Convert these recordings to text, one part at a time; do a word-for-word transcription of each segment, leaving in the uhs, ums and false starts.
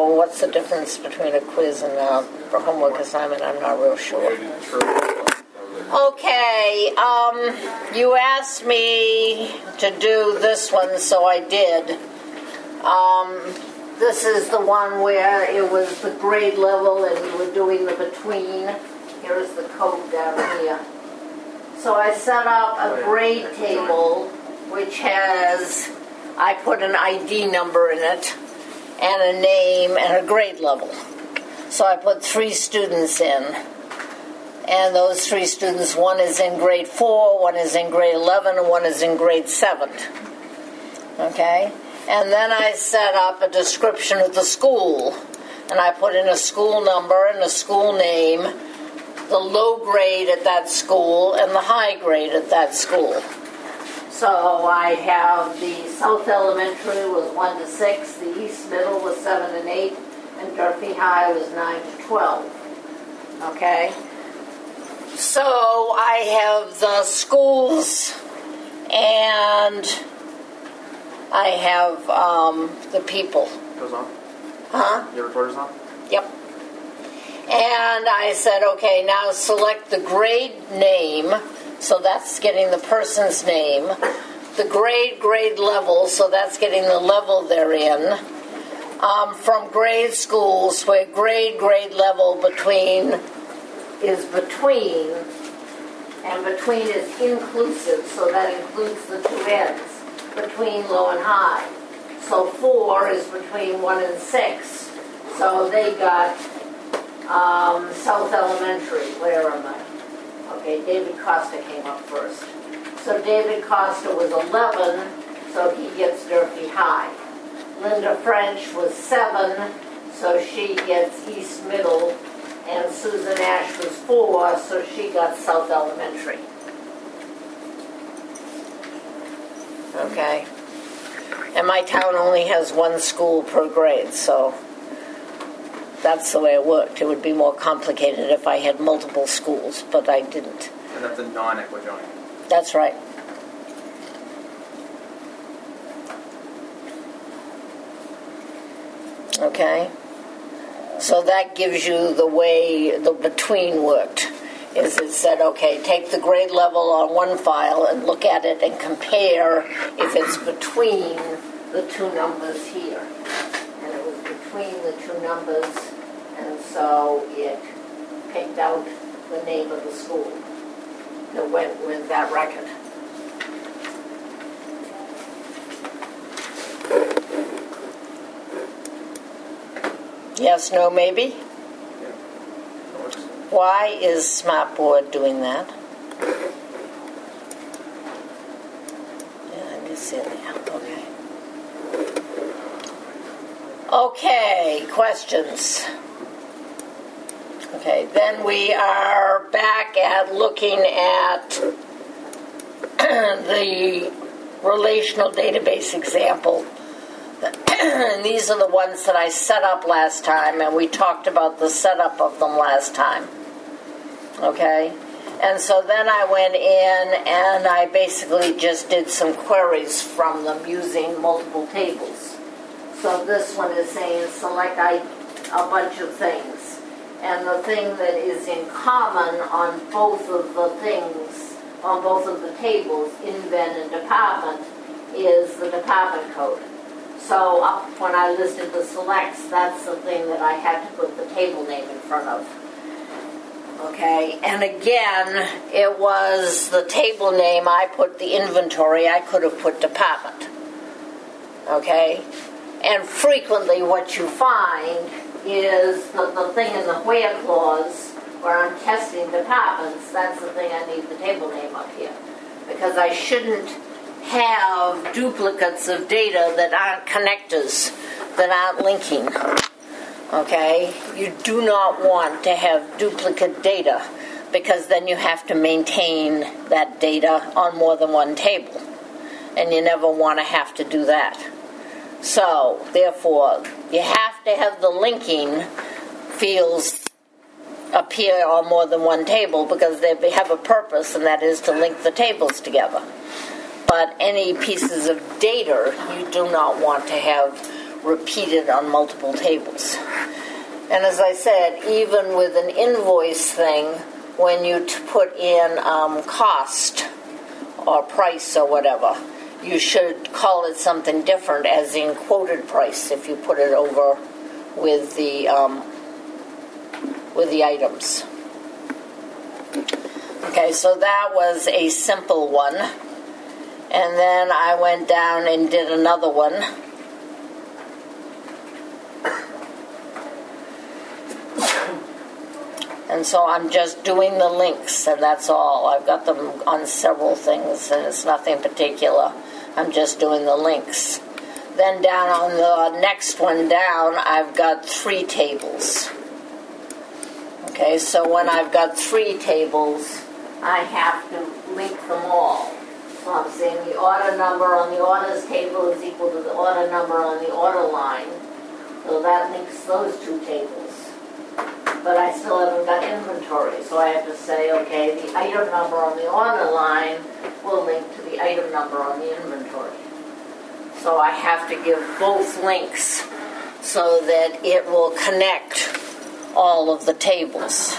know what's the difference between a quiz and a homework assignment. I'm not real sure. Okay, um, you asked me to do this one, so I did. Um, this is the one where it was the grade level and you were doing the between. Here's the code down here. So I set up a grade table which has, I put an I D number in it and a name and a grade level. So I put three students in. And those three students, one is in grade four, one is in grade eleven, and one is in grade seven. Okay? And then I set up a description of the school. And I put in a school number and a school name, the low grade at that school, and the high grade at that school. So I have the South Elementary was one to six, the East Middle was seven and eight, and Durfee High was nine to twelve. Okay? So I have the schools, and I have um, the people. Goes on? Huh? Your recorder's on? Yep. And I said, okay, now select the grade name, so that's getting the person's name. The grade, grade level, so that's getting the level they're in. Um, from grade schools, where grade, grade level between is between, and between is inclusive, so that includes the two ends, between low and high. So four is between one and six, so they got um, South Elementary. Where am I? Okay, David Costa came up first. So David Costa was eleven, so he gets Durfee High. Linda French was seven, so she gets East Middle. And Susan Ash was four, so she got South Elementary. Okay. And my town only has one school per grade, so that's the way it worked. It would be more complicated if I had multiple schools, but I didn't. And that's a non-Equatorial. That's right. Okay. So that gives you the way the between worked. Is it said, okay, take the grade level on one file and look at it and compare if it's between the two numbers here. And it was between the two numbers, and so it picked out the name of the school that went with that record. Yes, no, maybe? Yeah. That works. Why is Smartboard doing that? Yeah, I did see it there. Okay. Okay, questions? Okay, then we are back at looking at the relational database example. And these are the ones that I set up last time, and we talked about the setup of them last time. Okay? And so then I went in and I basically just did some queries from them using multiple tables. So this one is saying select I, a bunch of things. And the thing that is in common on both of the things, on both of the tables, InVen and department, is the department code. So up when I listed the selects, that's the thing that I had to put the table name in front of. Okay, and again, it was the table name. I put the inventory. I could have put department. Okay, and frequently what you find is the, the thing in the where clause where I'm testing departments, that's the thing I need the table name up here. Because I shouldn't have duplicates of data that aren't connectors, that aren't linking. Okay? You do not want to have duplicate data because then you have to maintain that data on more than one table. And you never want to have to do that. So, therefore, you have to have the linking fields appear on more than one table because they have a purpose, and that is to link the tables together. But any pieces of data you do not want to have repeated on multiple tables. And as I said, even with an invoice thing, when you t- put in um, cost or price or whatever, you should call it something different, as in quoted price, if you put it over with the um, with the items. Okay, so that was a simple one. And then I went down and did another one. And so I'm just doing the links, and that's all. I've got them on several things, and it's nothing particular. I'm just doing the links. Then down on the next one down, I've got three tables. Okay, so when I've got three tables, I have to link them all. So I'm saying the order number on the orders table is equal to the order number on the order line. So that links those two tables. But I still haven't got inventory, so I have to say, okay, the item number on the order line will link to the item number on the inventory. So I have to give both links so that it will connect all of the tables.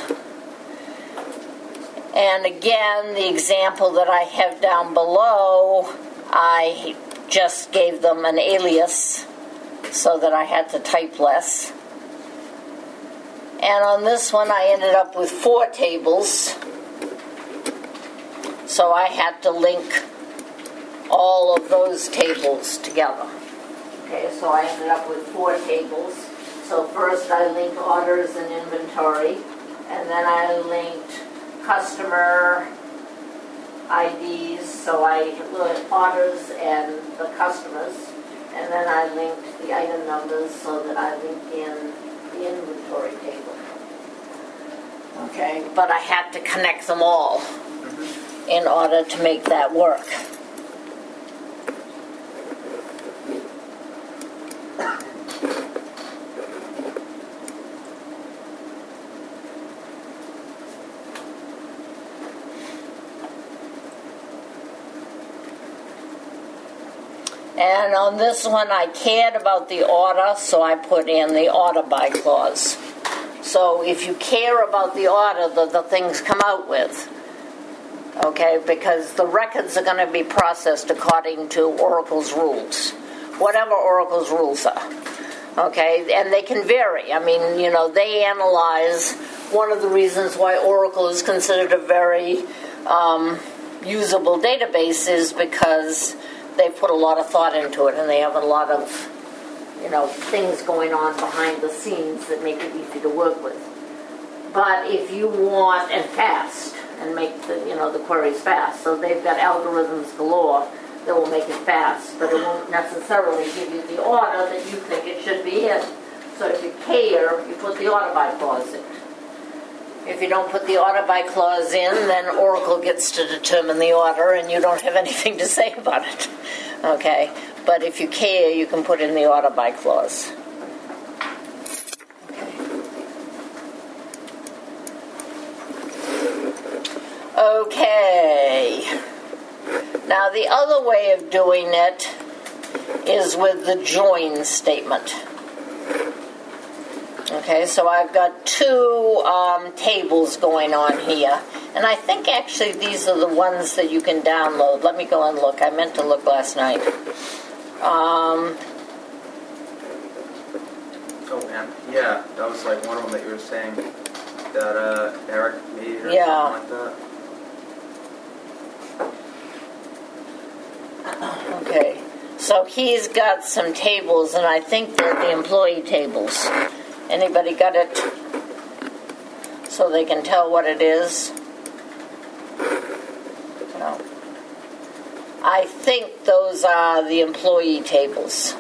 And again, the example that I have down below, I just gave them an alias so that I had to type less. And on this one, I ended up with four tables. So I had to link all of those tables together. Okay, so I ended up with four tables. So first I linked orders and inventory, and then I linked customer I Ds, so I linked orders and the customers, and then I linked the item numbers so that I linked in the inventory table. Okay, but I had to connect them all in order to make that work. And on this one, I cared about the order, so I put in the order by clause. So if you care about the order that the things come out with, okay, because the records are going to be processed according to Oracle's rules, whatever Oracle's rules are, okay, and they can vary. I mean, you know, they analyze. One of the reasons why Oracle is considered a very um, usable database is because they put a lot of thought into it, and they have a lot of, you know, things going on behind the scenes that make it easy to work with. But if you want, and fast, and make the, you know, the queries fast, so they've got algorithms galore that will make it fast, but it won't necessarily give you the order that you think it should be in. So if you care, you put the order by clause in. If you don't put the order by clause in, then Oracle gets to determine the order, and you don't have anything to say about it. Okay? But if you care, you can put in the order by clause. Okay. Now the other way of doing it is with the join statement. Okay, so I've got two um, tables going on here. And I think actually these are the ones that you can download. Let me go and look. I meant to look last night. Um, oh, man. Yeah, that was like one of them that you were saying that uh, Eric made or yeah. something like that. Okay, so he's got some tables, and I think they're the employee tables. Anybody got it? So they can tell what it is? No. I think those are the employee tables.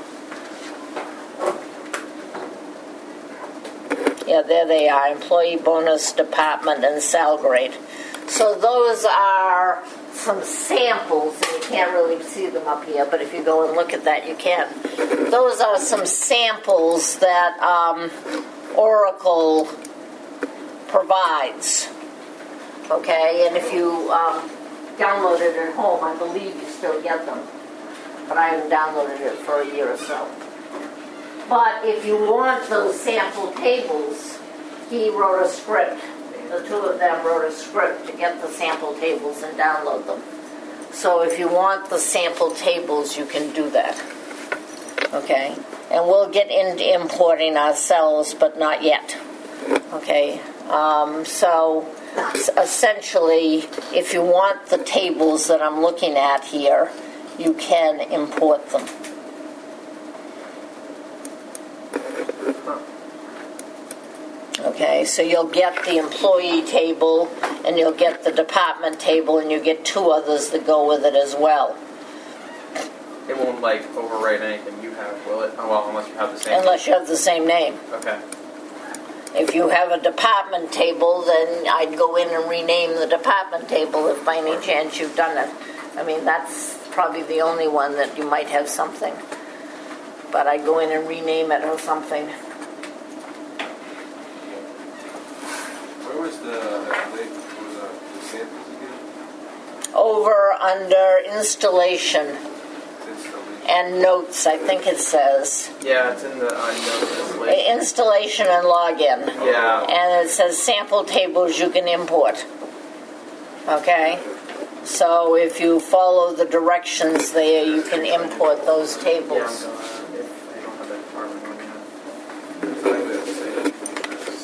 Yeah, there they are. Employee bonus, department, and sal grade. So those are some samples, and you can't really see them up here, but if you go and look at that, you can. Those are some samples that um, Oracle provides. Okay, and if you um, download it at home, I believe you still get them, but I haven't downloaded it for a year or so. But if you want those sample tables, he wrote a script. The two of them wrote a script to get the sample tables and download them. So if you want the sample tables, you can do that. Okay? And we'll get into importing ourselves, but not yet. Okay? Um, so essentially, if you want the tables that I'm looking at here, you can import them. Okay, so you'll get the employee table, and you'll get the department table, and you get two others that go with it as well. It won't, like, overwrite anything you have, will it? Oh, well, unless you have the same Unless you have the same name. Okay. If you have a department table, then I'd go in and rename the department table if by any chance you've done it. I mean, that's probably the only one that you might have something. But I'd go in and rename it or something. Where was the, that link for the, the samples again? Over under installation Installation. and notes, I think it says. Yeah, it's in the uh, notes list. Installation and login. Yeah. And it says sample tables you can import. Okay? So if you follow the directions there, you can import those Yeah, I'm tables. gonna, if I don't have that department one yet. I think that's the same because-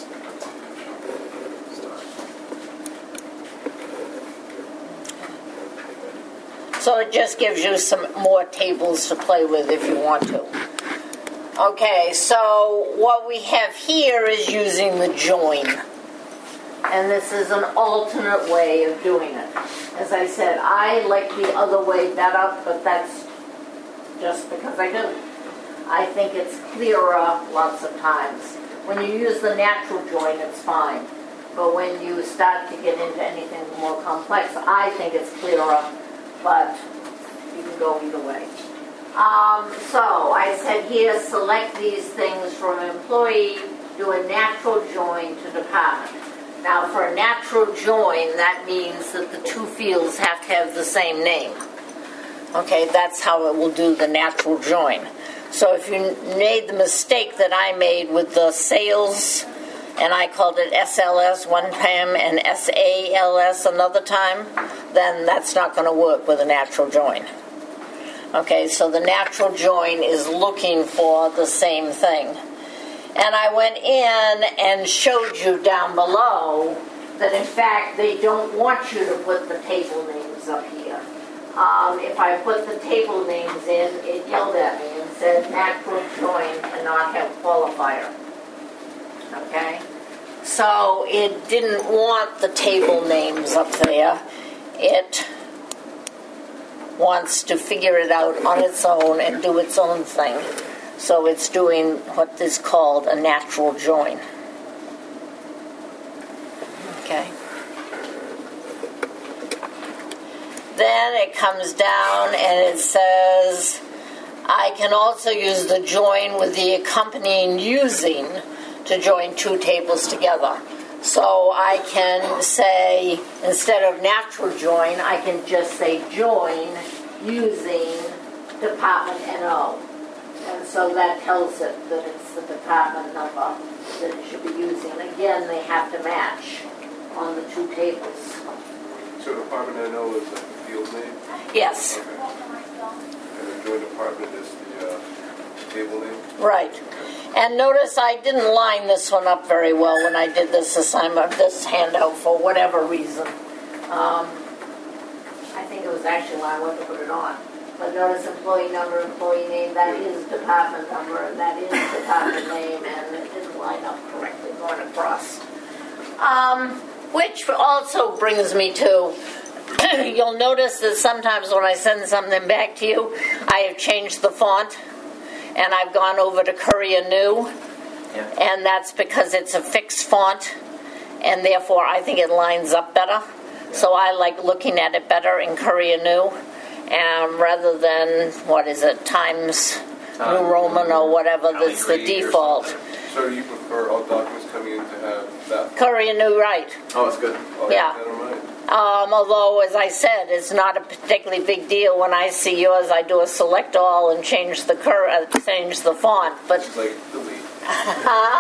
So it just gives you some more tables to play with if you want to. Okay, so what we have here is using the join. And this is an alternate way of doing it. As I said, I like the other way better, but that's just because I do. I think it's clearer lots of times. When you use the natural join, it's fine. But when you start to get into anything more complex, I think it's clearer, but you can go either way. Um, so I said here, select these things from employee, do a natural join to department. Now for a natural join, that means that the two fields have to have the same name. Okay, that's how it will do the natural join. So if you made the mistake that I made with the sales, and I called it S L S one time and S A L S another time, then that's not going to work with a natural join. Okay, so the natural join is looking for the same thing. And I went in and showed you down below that in fact they don't want you to put the table names up here. Um, if I put the table names in, it yelled at me and said natural join cannot have qualifier. Okay? So it didn't want the table names up there. It wants to figure it out on its own and do its own thing. So it's doing what is called a natural join. Okay. Then it comes down and it says, I can also use the join with the accompanying using to join two tables together. So I can say, instead of natural join, I can just say join using department N O. And so that tells it that it's the department number that it should be using. Again, they have to match on the two tables. So department I know is like the field name? Yes. Okay. And the joint department is the uh, table name? Right. And notice I didn't line this one up very well when I did this assignment, this handout, for whatever reason. Um, I think it was actually when I went to put it on. But notice employee number, employee name, that is department number, and that is department name, and it didn't line up correctly going across. Um, which also brings me to, you'll notice that sometimes when I send something back to you, I have changed the font, and I've gone over to Courier New, Yeah. and that's because it's a fixed font, and therefore I think it lines up better. So I like looking at it better in Courier New. Um, rather than, what is it, Times Uh, New Roman or whatever, Valley that's the Green or default. something. So you prefer all documents coming in to have that? Courier New, right. Oh, it's good. Oh, Yeah. Is that all right? Um, although, as I said, it's not a particularly big deal. When I see yours, I do a select all and change the cur- uh, change the font. But It's like delete. huh?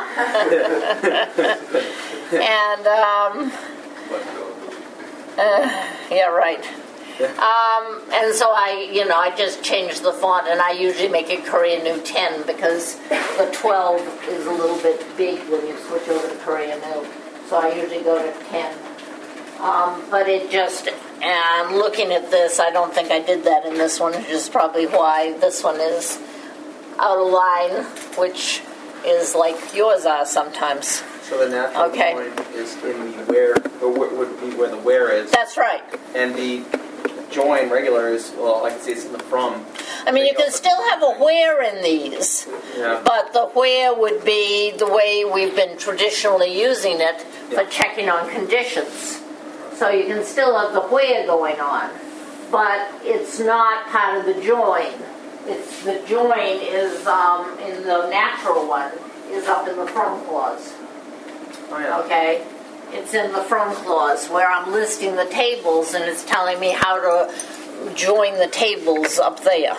and um, Let go, delete. uh, yeah, right. Um, and so I, you know, I just change the font, and I usually make it Courier New ten because the twelve is a little bit big when you switch over to Courier New. So I usually go to ten. Um, but it just, and looking at this, I don't think I did that in this one, which is probably why this one is out of line, which is like yours are sometimes. So the natural Okay. join is in the where, or where would be where the where is, That's right. and the join regular is, well, I can see it's in the from. I mean, you can still have a where in these, Yeah. but the where would be the way we've been traditionally using it for Yeah. checking on conditions. So you can still have the where going on, but it's not part of the join. It's the join is um, in the natural one is up in the from clause. Oh yeah. Okay, it's in the from clause where I'm listing the tables and it's telling me how to join the tables up there.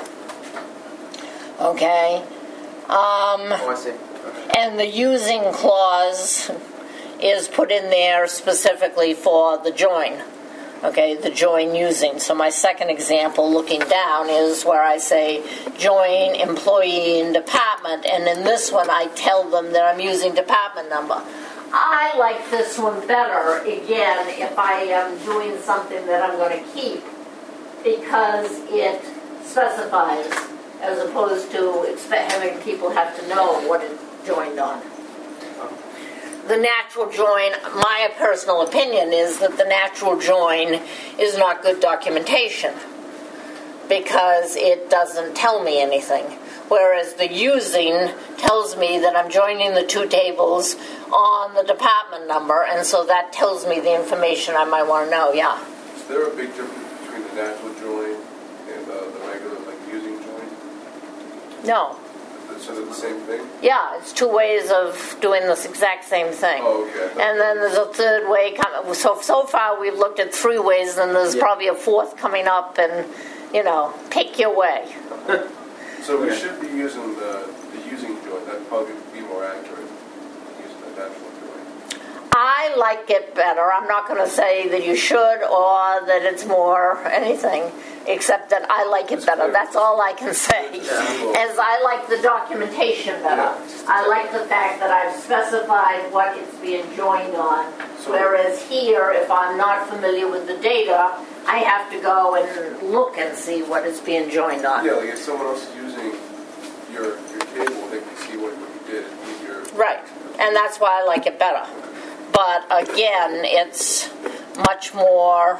Okay, um, Oh, I see. Okay. and the using clause is put in there specifically for the join. Okay, the join using. So my second example looking down is where I say join employee and department, and in this one I tell them that I'm using department number. I like this one better, again, if I am doing something that I'm going to keep, because it specifies, as opposed to expect, having people have to know what it joined on. The natural join, my personal opinion is that the natural join is not good documentation because it doesn't tell me anything. Whereas the using tells me that I'm joining the two tables on the department number, and so that tells me the information I might want to know, yeah. Is there a big difference between the natural join and uh, the regular, like, using join? No. So they're the same thing? Yeah, it's two ways of doing this exact same thing. Oh, okay. And then there's a third way coming. So so far we've looked at three ways, and there's Yeah. probably a fourth coming up. And you know, pick your way. So we Okay. should be using the, the using join. That'd probably be more accurate than using the natural join. I like it better. I'm not going to say that you should or that it's more anything, except that I like it better. That's all I can say. Yeah. As I like the documentation better. I like the fact that I've specified what it's being joined on. So- Whereas here, if I'm not familiar with the data, I have to go and look and see what it's being joined on. Yeah, like if someone else is using your your table, they can see what, what you did and use your... Right, and that's why I like it better. But again, it's much more,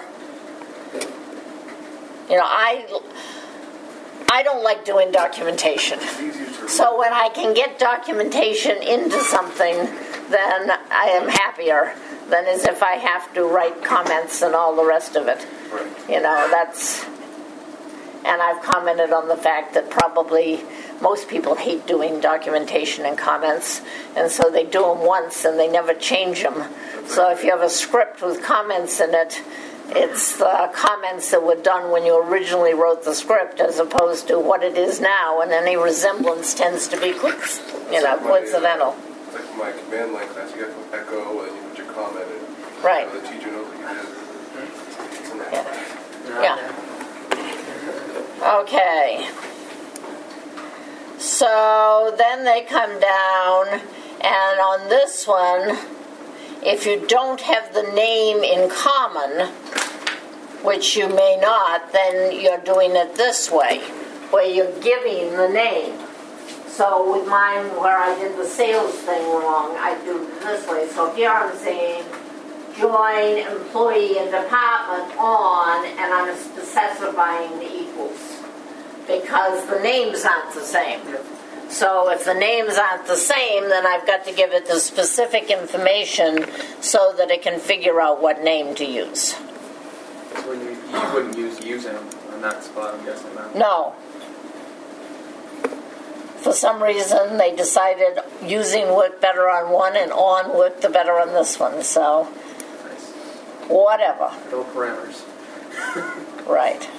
you know, I, I don't like doing documentation. It's easier to read. So when I can get documentation into something, then I am happier than as if I have to write comments and all the rest of it. Right. You know, that's, and I've commented on the fact that probably most people hate doing documentation and comments, and so they do them once and they never change them. So if you have a script with comments in it, it's the comments that were done when you originally wrote the script as opposed to what it is now, and any resemblance tends to be, quick, you know, coincidental. It's like my command line class. You have to echo and you put your comment in. Right. So the teacher knows what you did. It's in that Yeah. class. Yeah. Okay. So then they come down, and on this one, if you don't have the name in common, which you may not, then you're doing it this way, where you're giving the name. So with mine, where I did the sales thing wrong, I do it this way. So here I'm saying, join employee and department on, and I'm specifying the equals, because the names aren't the same. So if the names aren't the same, then I've got to give it the specific information so that it can figure out what name to use. So you, you wouldn't use using on that spot, I'm guessing that. No. For some reason, they decided using worked better on one and on worked the better on this one. So, Nice. whatever. No parameters. Right.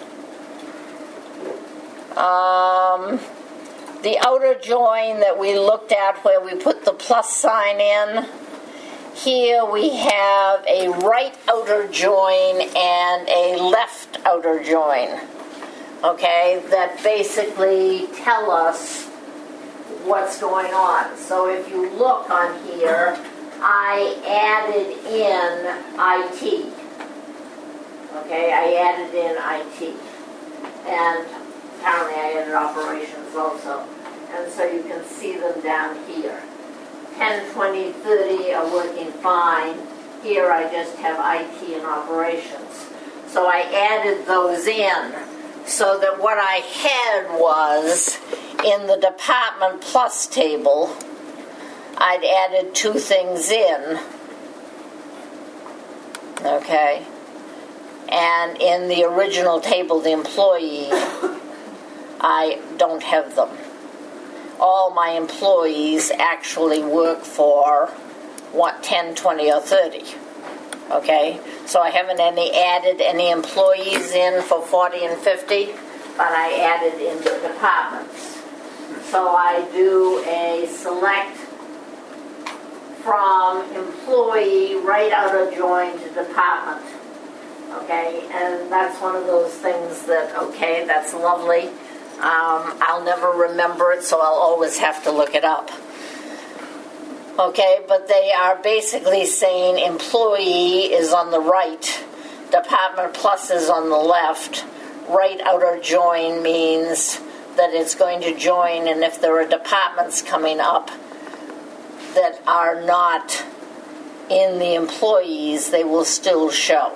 Um, the outer join that we looked at where we put the plus sign in, here we have a right outer join and a left outer join, okay, that basically tell us what's going on. So if you look on here, I added in I T. Okay, I added in I T. And apparently I added operations also. And so you can see them down here. ten, twenty, thirty are working fine. Here I just have I T and operations. So I added those in so that what I had was in the Department Plus table, I'd added two things in. Okay. And in the original table, the employee, I don't have them. All my employees actually work for what, ten, twenty, or thirty. Okay? So I haven't any added any employees in for forty and fifty, but I added in the departments. So I do a select from employee right outer join to department. Okay, and that's one of those things that, okay, that's lovely. Um, I'll never remember it, so I'll always have to look it up. Okay, but they are basically saying employee is on the right, Department Plus is on the left. Right outer join means that it's going to join, and if there are departments coming up that are not in the employees, they will still show.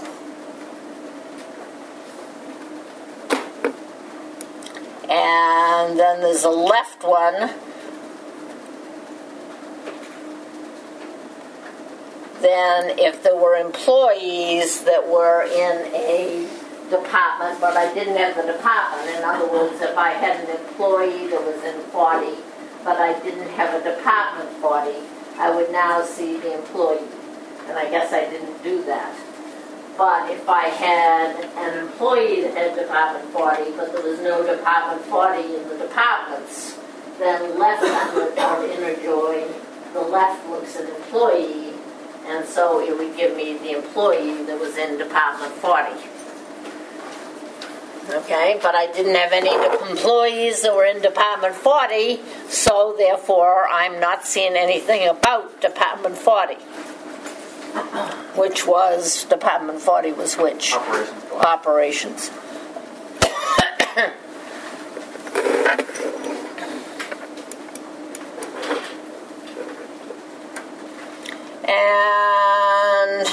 And then there's a left one. Then if there were employees that were in a department, but I didn't have the department, in other words, if I had an employee that was in forty, but I didn't have a department forty, I would now see the employee. And I guess I didn't do that. But if I had an employee that had Department forty, but there was no Department forty in the departments, then left or inner join, the left looks at employee, and so it would give me the employee that was in Department forty. Okay, but I didn't have any employees that were in Department forty, so therefore I'm not seeing anything about Department forty. Which was, Department forty was which? Operations. Operations. And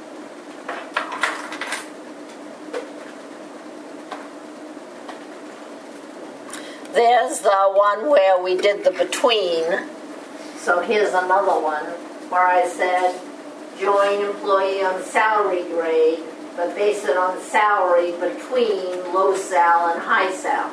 there's the one where we did the between. So here's another one where I said, join employee on salary grade, but base it on salary between low sal and high sal.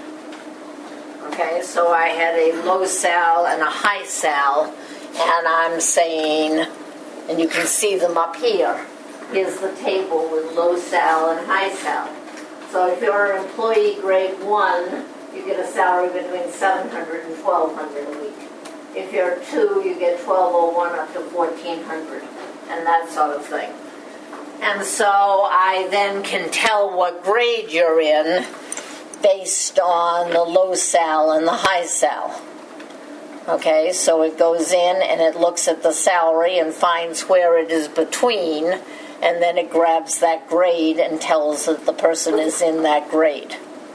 Okay, so I had a low sal and a high sal, and I'm saying, and you can see them up here, here's the table with low sal and high sal. So if you're an employee grade one, you get a salary between seven hundred and twelve hundred a week. If you're two, you get twelve oh one up to fourteen hundred. And that sort of thing. And so I then can tell what grade you're in based on the low sal and the high sal. Okay, so it goes in and it looks at the salary and finds where it is between, and then it grabs that grade and tells that the person is in that grade.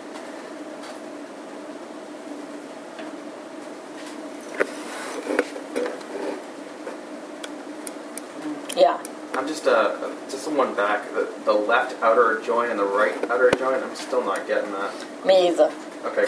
Yeah. I'm just uh just someone back. The, the left outer join and the right outer join. I'm still not getting that. Me either. Okay.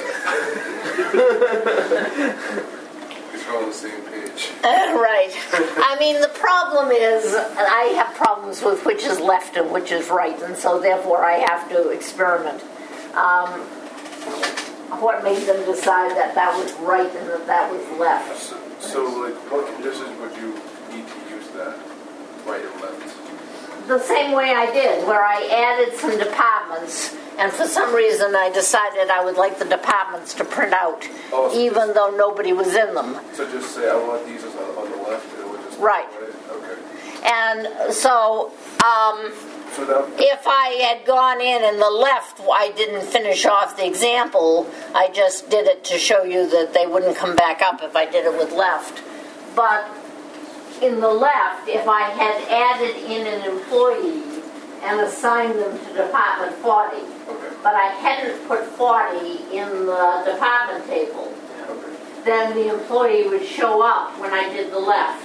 It's all on the same page. Uh, right. I mean, the problem is I have problems with which is left and which is right, and so therefore I have to experiment. Um, what made them decide that that was right and that that was left? So, so like, what conditions would you need to use that? Right or left? the same way I did, where I added some departments, and for some reason I decided I would like the departments to print out, Oh, so even just- though nobody was in them. So just say, I want these on, on the left, and it would just... Right. Okay. And so, um, So that... if I had gone in and the left, I didn't finish off the example, I just did it to show you that they wouldn't come back up if I did it with left. But in the left, if I had added in an employee and assigned them to Department forty, Okay. but I hadn't put forty in the department table, Okay. then the employee would show up when I did the left.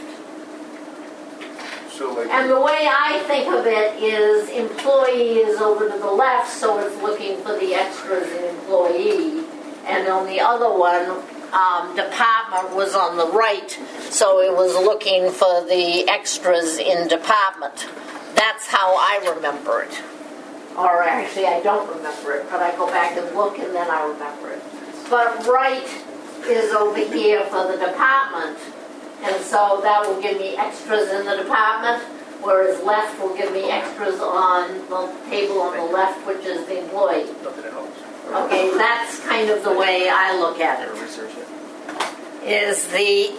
So like... And the way I think of it is employee is over to the left, so it's looking for the extras in employee. And on the other one, um, department was on the right, so it was looking for the extras in department. That's how I remember it. Or actually, I don't remember it, but I go back and look and then I remember it. But right is over here for the department. And so that will give me extras in the department, whereas left will give me extras on the table on the left, which is the employee. Nothing helps. Okay, that's kind of the way I look at Gotta it. research it. Is the,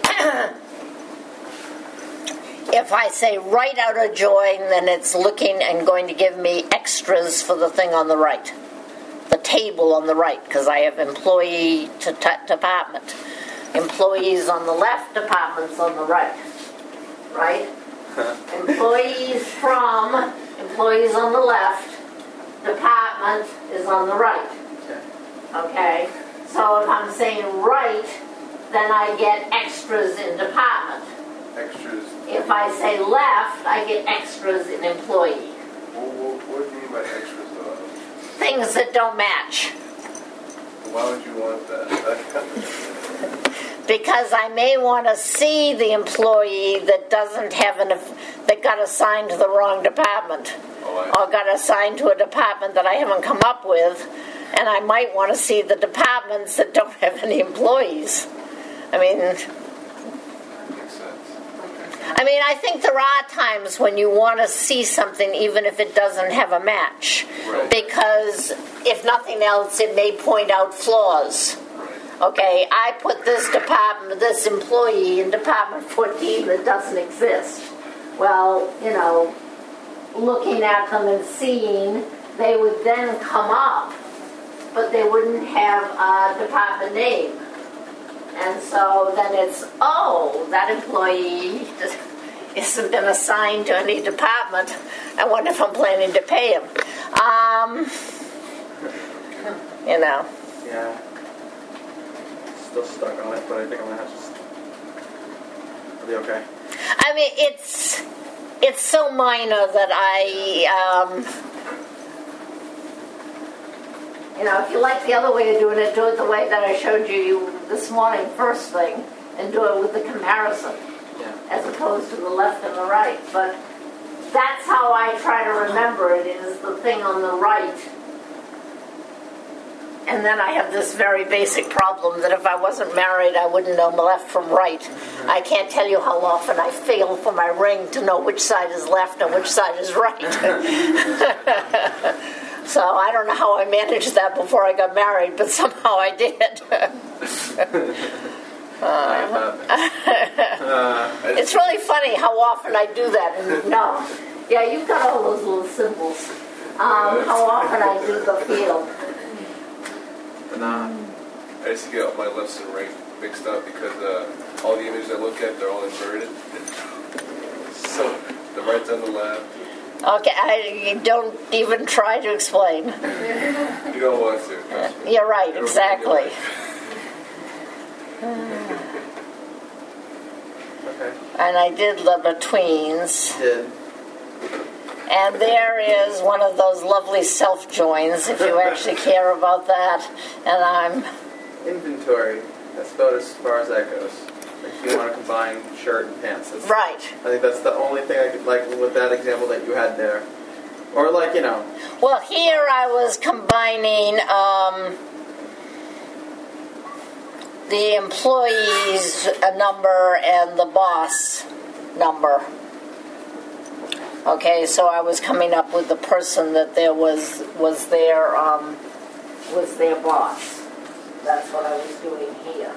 if I say right out of join, then it's looking and going to give me extras for the thing on the right. The table on the right, because I have employee to t- department. Employees on the left, departments on the right. Right? Employees from, employees on the left, department is on the right. Okay. Okay? So if I'm saying right, then I get extras in department. Extras... If I say left, I get extras in employee. What, what, what do you mean by extras, though? Things that don't match. Why would you want that? Because I may want to see the employee that doesn't have an, that got assigned to the wrong department. Oh, I Or got assigned to a department that I haven't come up with. And I might want to see the departments that don't have any employees. I mean, Makes sense. I mean, I think there are times when you want to see something even if it doesn't have a match. Right. Because if nothing else, it may point out flaws. Okay, I put this department, this employee in Department fourteen that doesn't exist. Well, you know, looking at them and seeing, they would then come up, but they wouldn't have a department name. And so then it's, oh, that employee hasn't been assigned to any department. I wonder if I'm planning to pay him. Um, you know. Yeah. Still stuck on it, but I think I'm gonna have to. St- I'll be okay. I mean, it's it's so minor that I, um, you know, if you like the other way of doing it, do it the way that I showed you this morning, first thing, and do it with the comparison, Yeah. as opposed to the left and the right. But that's how I try to remember it, is the thing on the right. And then I have this very basic problem that if I wasn't married, I wouldn't know left from right. I can't tell you how often I fail for my ring to know which side is left and which side is right. So I don't know how I managed that before I got married, but somehow I did. Uh, uh, It's really funny how often I do that. And no, yeah, you've got all those little symbols. Um, how often I do the field. but nah. I used to get all my lefts and right mixed up because uh, all the images I look at, they're all inverted. So the right's on the left. Okay, I don't even try to explain. You don't want to. Trust me. You're right, It'll exactly. Okay. And I did the betweens. Did. And there is one of those lovely self-joins, if you actually care about that. And I'm, Inventory. That's about as far as that goes. If you want to combine shirt and pants. That's, right. I think that's the only thing I could like with that example that you had there. Or like, you know. Well, here I was combining um, the employees uh, number and the boss number. Okay, so I was coming up with the person that there was was their um, was their boss. That's what I was doing here.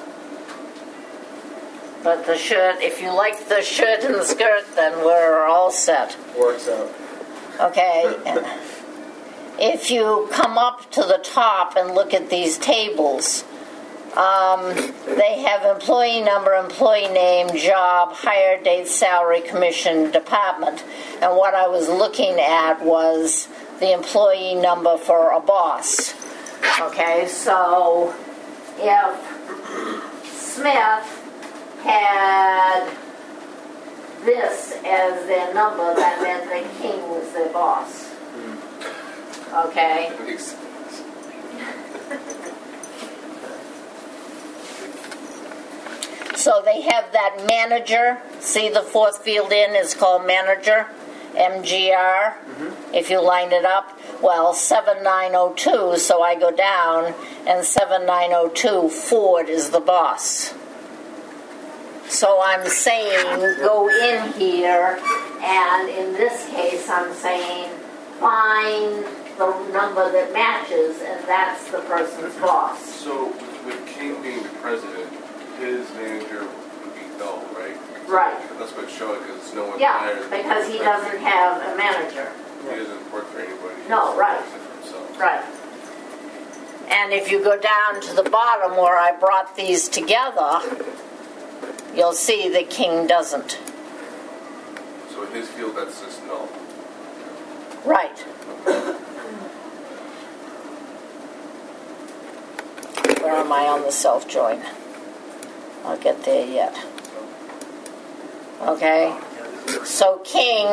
But the shirt, if you like the shirt and the skirt, then we're all set. Works out. Okay. If you come up to the top and look at these tables, um, they have employee number, employee name, job, hire date, salary, commission, department. And what I was looking at was the employee number for a boss. Okay, so if Smith had this as their number, that meant that King was their boss. Okay? Makes sense. So they have that manager. See, the fourth field in is called manager, M G R. Mm-hmm. If you line it up, well, seven nine oh two, so I go down, and seven nine oh two, Ford is the boss. So I'm saying go in here, and in this case I'm saying find the number that matches, and that's the person's boss. So with King being the president, his manager would be null, right? Right. That's what it's showing, because no one Yeah, hires. because he doesn't have a manager. He doesn't work for anybody. No, He's right. for himself. Right. And if you go down to the bottom where I brought these together, you'll see that King doesn't. So in his field, that's just null. Right. Where am I on the self-join? I'll get there yet. Okay. So King,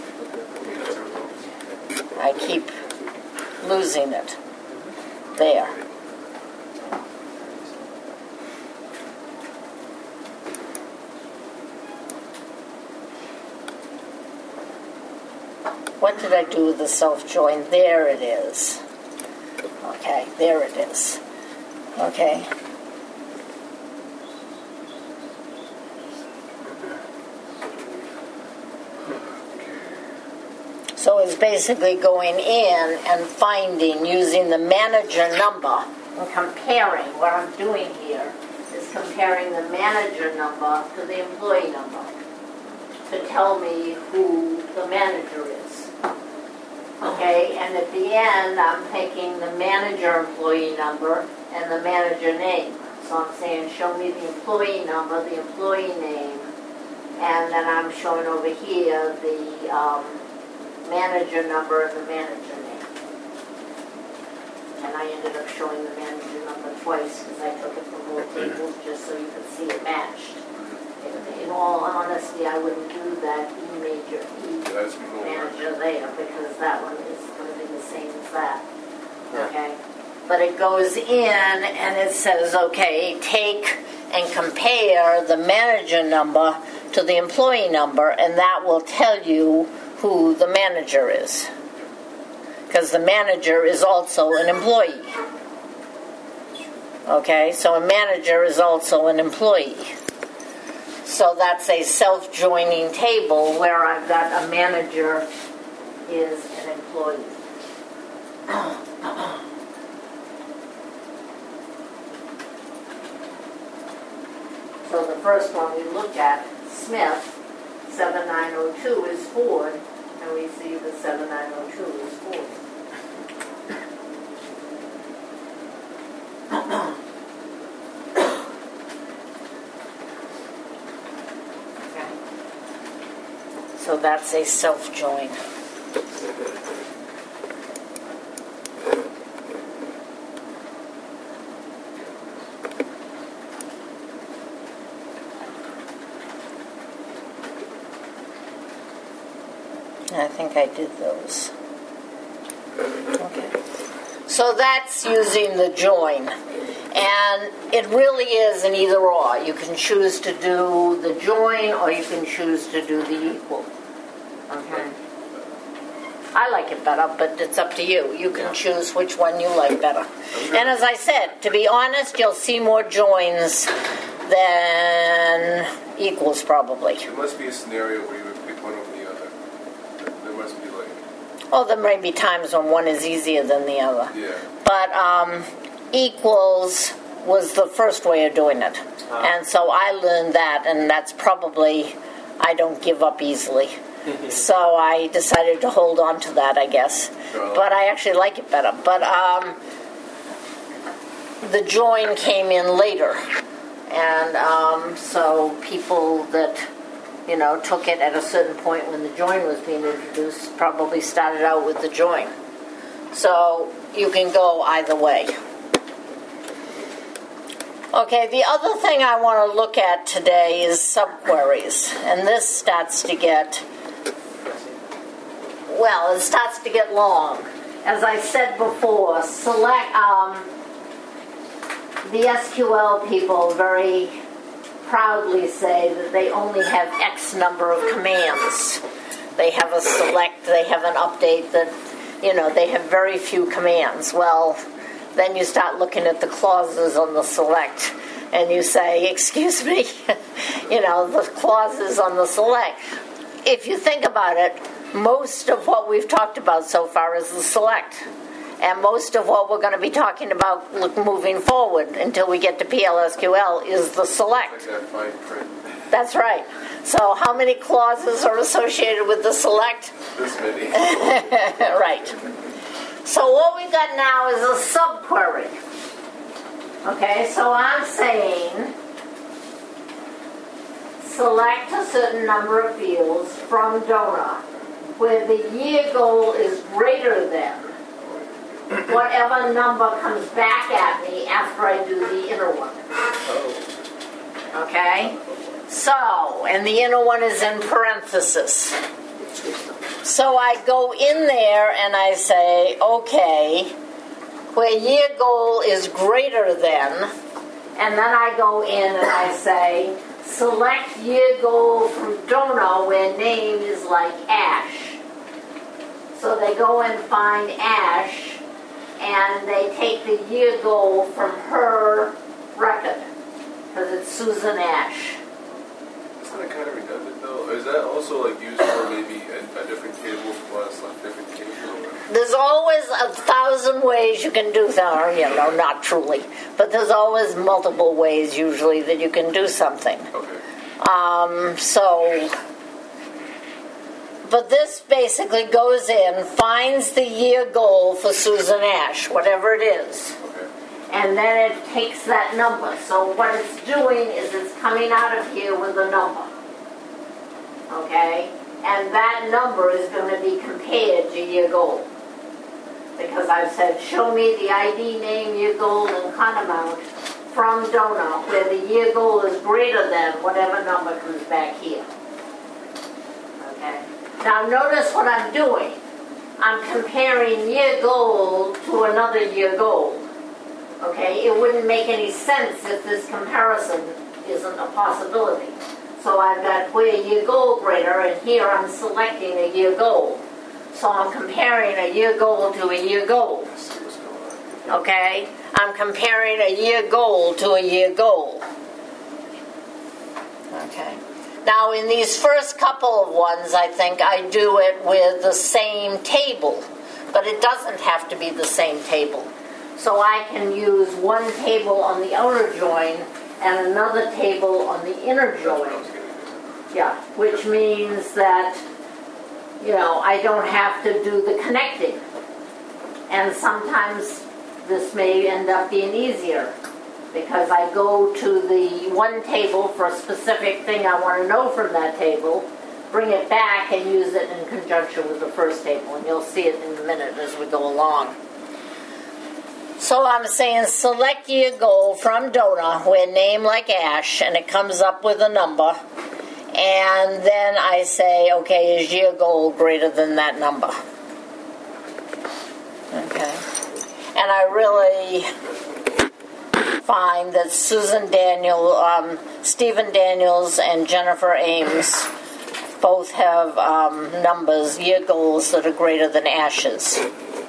I keep losing it. There. What did I do with the self-join? There it is. Okay, there it is. Okay. So it's basically going in and finding, using the manager number and comparing. What I'm doing here is comparing the manager number to the employee number to tell me who the manager is. Okay, and at the end, I'm taking the manager employee number and the manager name. So I'm saying, show me the employee number, the employee name, and then I'm showing over here the um, manager number and the manager name. And I ended up showing the manager number twice because I took it from both tables just so you could see it matched. In, in all honesty, I wouldn't do that E major E That's cool. manager there because that one is going to be the same as that. Yeah. Okay? But it goes in and it says, okay, take and compare the manager number to the employee number, and that will tell you who the manager is. Because the manager is also an employee. Okay, so a manager is also an employee. So that's a self-joining table where I've got a manager is an employee. So the first one we look at, Smith, seven nine oh two is Ford, and we see the seven nine oh two is Ford. Okay. So that's a self-join. I think I did those. Okay. So that's using the join. And it really is an either or. You can choose to do the join or you can choose to do the equal. Okay. I like it better, but it's up to you. You can choose which one you like better. And as I said, to be honest, you'll see more joins than equals probably. There must be a scenario where you would pick one over the other. Oh, there may be times when one is easier than the other. Yeah. But um, equals was the first way of doing it. Ah. And so I learned that, and that's probably, I don't give up easily. So I decided to hold on to that, I guess. Sure. But I actually like it better. But um, the join came in later. And um, so people that, you know, took it at a certain point when the join was being introduced probably started out with the join. So you can go either way. Okay, the other thing I want to look at today is subqueries. And this starts to get, well, it starts to get long. As I said before, select, um, the S Q L people very proudly say that they only have X number of commands. They have a select, they have an update, that, you know, they have very few commands. Well, then you start looking at the clauses on the select, and you say, excuse me, you know, the clauses on the select. If you think about it, most of what we've talked about so far is the select. And most of what we're going to be talking about look, moving forward until we get to P L S Q L is the select. Like that fine print. That's right. So how many clauses are associated with the select? This many. Right. So what we've got now is a subquery. Okay, so I'm saying select a certain number of fields from donor where the year goal is greater than whatever number comes back at me after I do the inner one. Okay? So, and the inner one is in parenthesis. So I go in there and I say, okay, where year goal is greater than, and then I go in and I say, select year goal from donor where name is like Ash. So they go and find Ash, and they take the year goal from her record, because it's Susan Ash. Isn't that kind of redundant though? Is that also like used for maybe a, a different table plus like different table? There's always a thousand ways you can do that, you know, not truly, but there's always multiple ways usually that you can do something. Okay. Um, so, but this basically goes in, finds the year goal for Susan Ash, whatever it is. Okay. And then it takes that number. So what it's doing is it's coming out of here with a number. Okay? And that number is going to be compared to year goal. Because I've said, show me the I D, name, year goal, and con amount from donor where the year goal is greater than whatever number comes back here. Okay? Now notice what I'm doing. I'm comparing year goal to another year goal. Okay, it wouldn't make any sense if this comparison isn't a possibility. So I've got where year goal greater, and here I'm selecting a year goal. So I'm comparing a year goal to a year goal. Let's see what's going on. Okay, I'm comparing a year goal to a year goal. Okay. Now in these first couple of ones, I think I do it with the same table, but it doesn't have to be the same table. So I can use one table on the outer join and another table on the inner That's what I join. was getting at. Yeah, which means that, you know, I don't have to do the connecting. And sometimes this may end up being easier because I go to the one table for a specific thing I want to know from that table, bring it back and use it in conjunction with the first table. And you'll see it in a minute as we go along. So I'm saying select year goal from donor where name like Ash, and it comes up with a number. And then I say, okay, is year goal greater than that number? Okay. And I really find that Susan Daniel, um, Stephen Daniels and Jennifer Ames both have um, numbers, year goals that are greater than Ash's.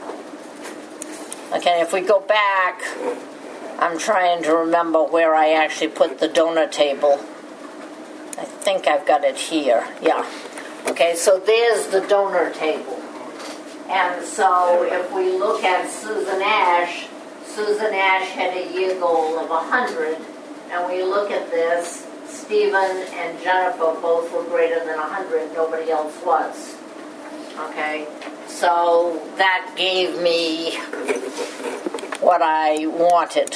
Okay, if we go back, I'm trying to remember where I actually put the donor table. I think I've got it here. Yeah. Okay, so there's the donor table. And so if we look at Susan Ash, Susan Ash had a year goal of one hundred, and we look at this, Stephen and Jennifer both were greater than one hundred, nobody else was. Okay, so that gave me what I wanted.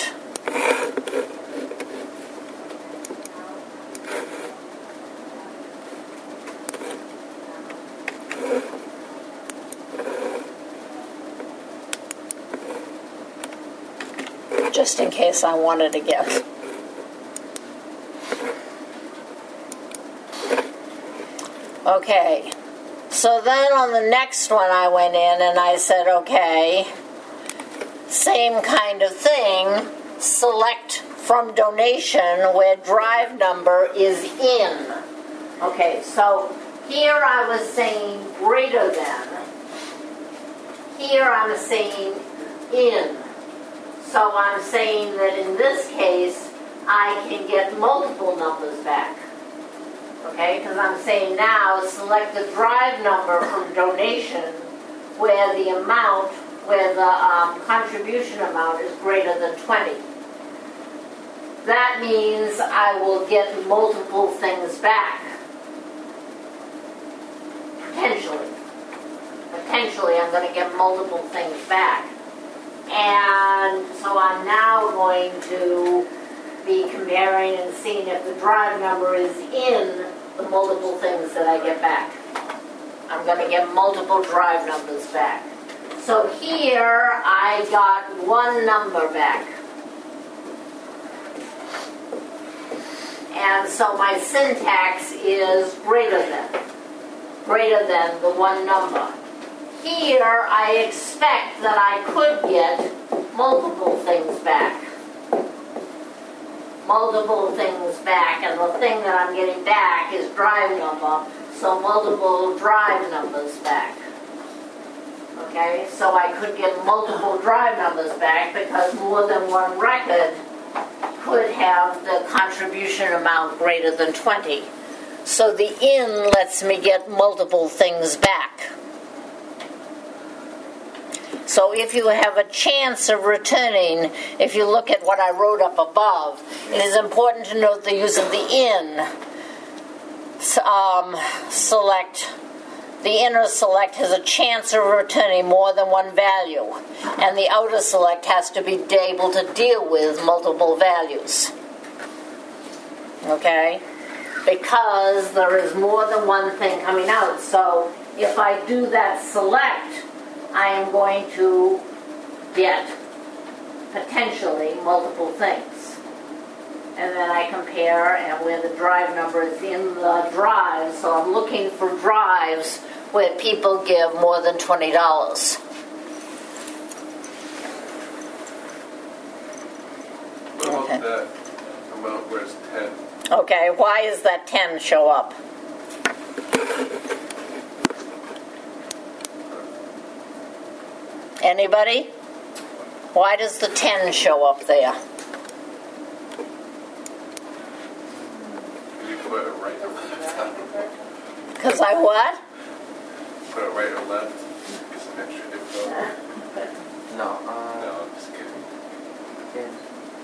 Just in case I wanted again. Okay, so then on the next one I went in and I said, okay, same kind of thing, select from donation where drive number is in. Okay, so here I was saying greater than, here I'm saying in. So I'm saying that in this case, I can get multiple numbers back. Okay, because I'm saying now select the drive number from donation where the amount, where the um, contribution amount is greater than twenty. That means I will get multiple things back. Potentially. Potentially I'm going to get multiple things back. And so I'm now going to be comparing and seeing if the drive number is in the multiple things that I get back. I'm going to get multiple drive numbers back. So here I got one number back. And so my syntax is greater than. Greater than the one number. Here, I expect that I could get multiple things back. Multiple things back, and the thing that I'm getting back is drive number, so multiple drive numbers back. Okay, so I could get multiple drive numbers back because more than one record could have the contribution amount greater than twenty. So the in lets me get multiple things back. So if you have a chance of returning, if you look at what I wrote up above, it is important to note the use of the in. Um, select, the inner select has a chance of returning more than one value, and the outer select has to be able to deal with multiple values. Okay? Because there is more than one thing coming out. So if I do that select, I am going to get potentially multiple things. And then I compare and where the drive number is in the drive. So I'm looking for drives where people give more than twenty dollars. What about Okay. that amount where it's ten? Okay, why is that ten show up? Anybody? Why does the ten show up there? Did you put it right or left? Because I what? Put it right or left? Get some extra info. No, uh, No, I'm just kidding. in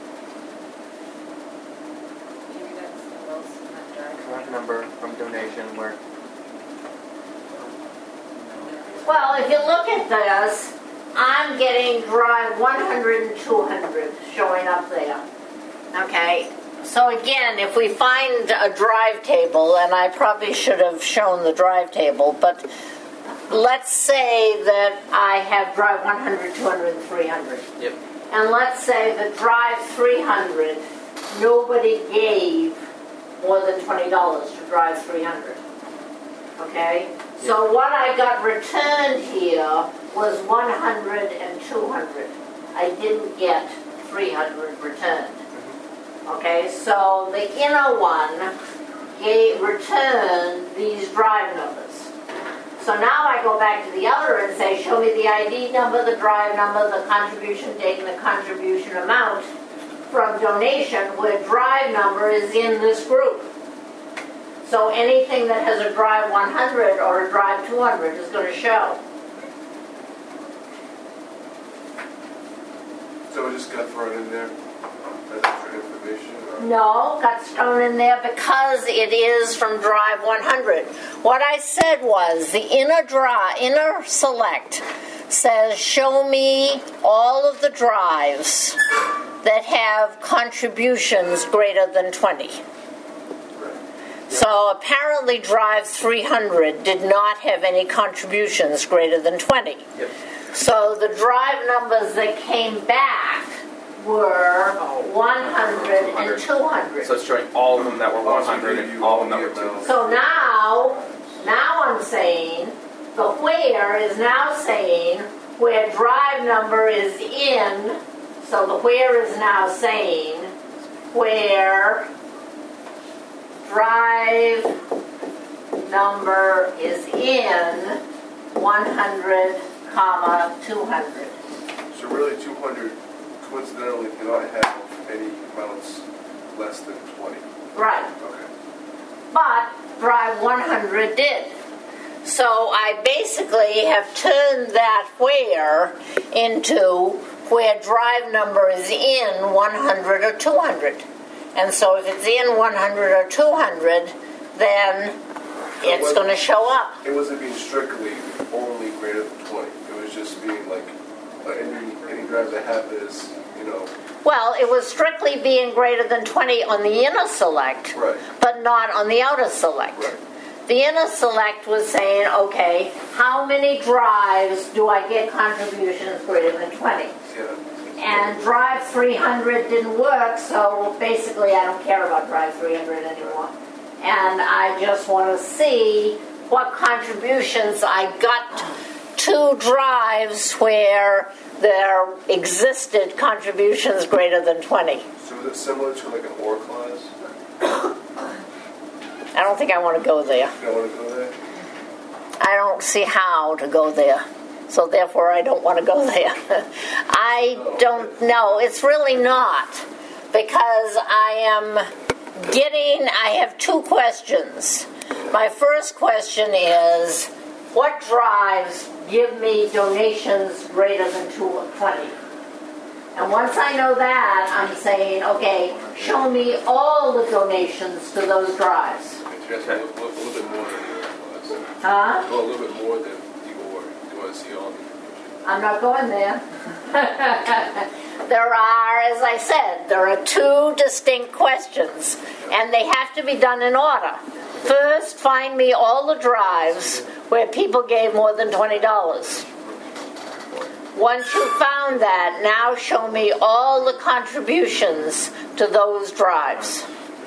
drive number from donation where. Well, if you look at this, I'm getting drive one hundred and two hundred showing up there. Okay, so again, if we find a drive table, and I probably should have shown the drive table, but let's say that I have drive one hundred, two hundred, and three hundred. Yep. And let's say the drive three hundred, nobody gave more than twenty dollars to drive three hundred. Okay? So what I got returned here was one hundred and two hundred. I didn't get three hundred returned. Okay, so the inner one gave, returned these drive numbers. So now I go back to the other and say, show me the I D number, the drive number, the contribution date, and the contribution amount from donation where drive number is in this group. So anything that has a drive one hundred or a drive two hundred is going to show. just got thrown in there? That's extra information? Or? No, got thrown in there because it is from Drive one hundred. What I said was the inner drive, inner select says show me all of the drives that have contributions greater than twenty. So apparently Drive three hundred did not have any contributions greater than twenty. Yep. So the drive numbers that came back were one hundred and two hundred. So it's showing all of them that were one hundred and all of them that were two hundred. So now, now I'm saying, the where is now saying where drive number is in, so the where is now saying where drive number is in one hundred, comma, two hundred. So really two hundred coincidentally cannot have any amounts less than twenty. Right. Okay. But drive one hundred did. So I basically have turned that where into where drive number is in one hundred or two hundred. And so if it's in one hundred or two hundred, then it's going to show up. It wasn't being strictly only greater than twenty. It was just being like uh, any any drive that have this, you know. Well, it was strictly being greater than twenty on the inner select, Right. but not on the outer select. Right. The inner select was saying, okay, how many drives do I get contributions greater than twenty? Yeah. And drive three hundred didn't work, so basically I don't care about drive three hundred anymore. And I just want to see what contributions I got to drives where there existed contributions greater than twenty. So is it similar to like an or clause? I don't think I want to go there. You don't want to go there? I don't see how to go there. So therefore I don't want to go there. I don't know. It's really not. Because I am getting, I have two questions. My first question is, what drives give me donations greater than twenty? And once I know that, I'm saying, okay, show me all the donations to those drives. Just a, little, a little bit more than the or clause. Huh? Go a little bit more than the or. You want to see all the information? I'm not going there. There are, as I said, there are two distinct questions, and they have to be done in order. First, find me all the drives where people gave more than twenty dollars. Once you found that, now show me all the contributions to those drives.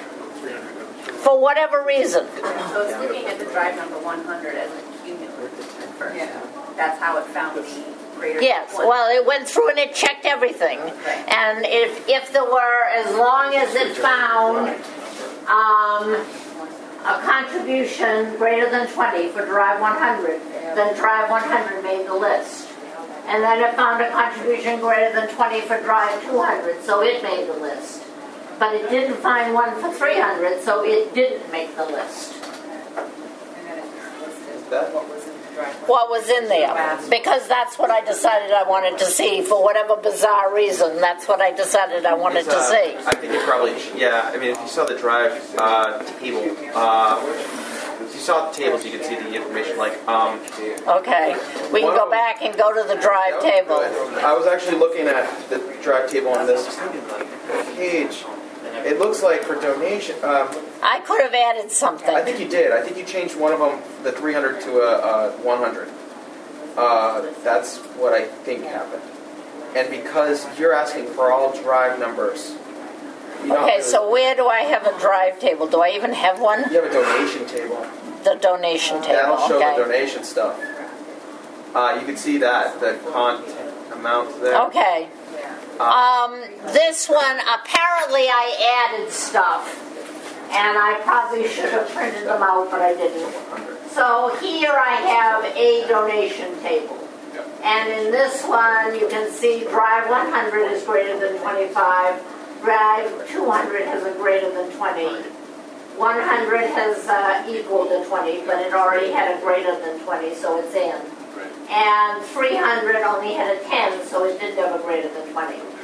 For whatever reason. So it's looking at the drive number one hundred as an cumulative at first. Yeah. That's how it found the greater Yes, one. well, it went through and it checked everything. Right. And if if there were, as long as it found um, a contribution greater than twenty for drive one hundred, then drive one hundred made the list. And then it found a contribution greater than twenty for drive two hundred, so it made the list. But it didn't find one for three hundred, so it didn't make the list. And then it listed what was in the drive. What was in there? Because that's what I decided I wanted to see. For whatever bizarre reason, that's what I decided I wanted It's, to uh, see. I think it probably, yeah, I mean, if you saw the drive uh, table, uh, if you saw the tables, you could see the information, like, um, Okay, we can go back and go to the drive table. I was actually looking at the drive table on this page. It looks like for donation, um, I could have added I something. think you did. I think you changed one of them, the three hundred to a, a one hundred. Uh, that's what I think happened. And because you're asking for all drive numbers. you know, Okay, so where do I have a drive table? Do I even have one? You have a donation table. The donation table, That'll show the okay. donation stuff. Uh, you can see that, the content amount there. Okay. Um, this one, apparently I added stuff, and I probably should have printed them out, but I didn't. So here I have a donation table. And in this one, you can see drive one hundred is greater than twenty-five, drive two hundred has a greater than twenty, one hundred has uh, equal to twenty, but it already had a greater than twenty, so it's in. And three hundred only had a ten, so it didn't have a greater than twenty.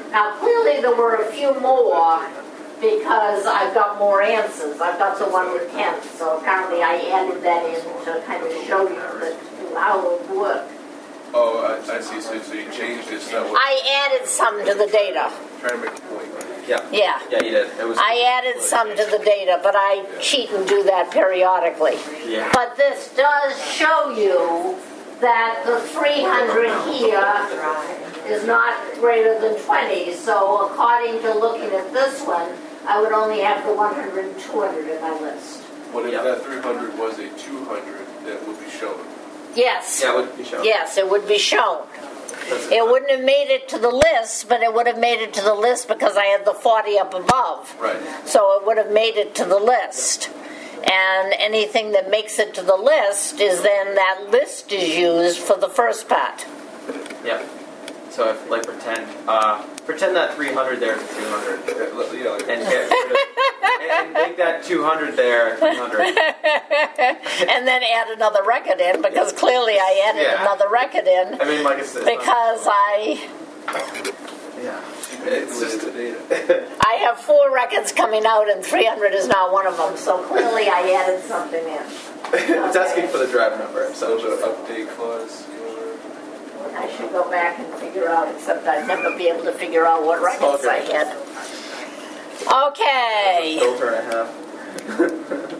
Now, clearly there were a few more because I've got more answers. I've got the one with ten, so apparently I added that in to kind of show you that, how it would work. Oh, I, I see. So, so you changed it so that was I added some to the data. trying to make a point, right? Yeah. Yeah. Yeah, you did. It was. I added some to the data, but I cheat and do that periodically. Yeah. But this does show you that the three hundred here is not greater than twenty. So according to looking at this one, I would only have the one hundred and two hundred in my list. What if Yeah. that three hundred was a two hundred that would be shown? Yes. Yeah, it would be shown. Yes, it would be shown. That's- It wouldn't have made it to the list, but it would have made it to the list because I had the forty up above. Right. So it would have made it to the list. And anything that makes it to the list is then that list is used for the first part. Yeah. So if, like, pretend, uh, pretend that three hundred there is a two hundred, Yeah, let- yeah, like- and get rid of, and, and make that two hundred there three hundred. And then add another record in because clearly I added Yeah. another record in I mean, like it's, it's not- because I yeah, It's it's just just the data. I have four records coming out and three hundred is not one of them. So clearly I added something in. it's asking for the drive number. So So the update clause. you know, I should go back and figure out, except I'd never be able to figure out what records I had. Okay. filter and a half.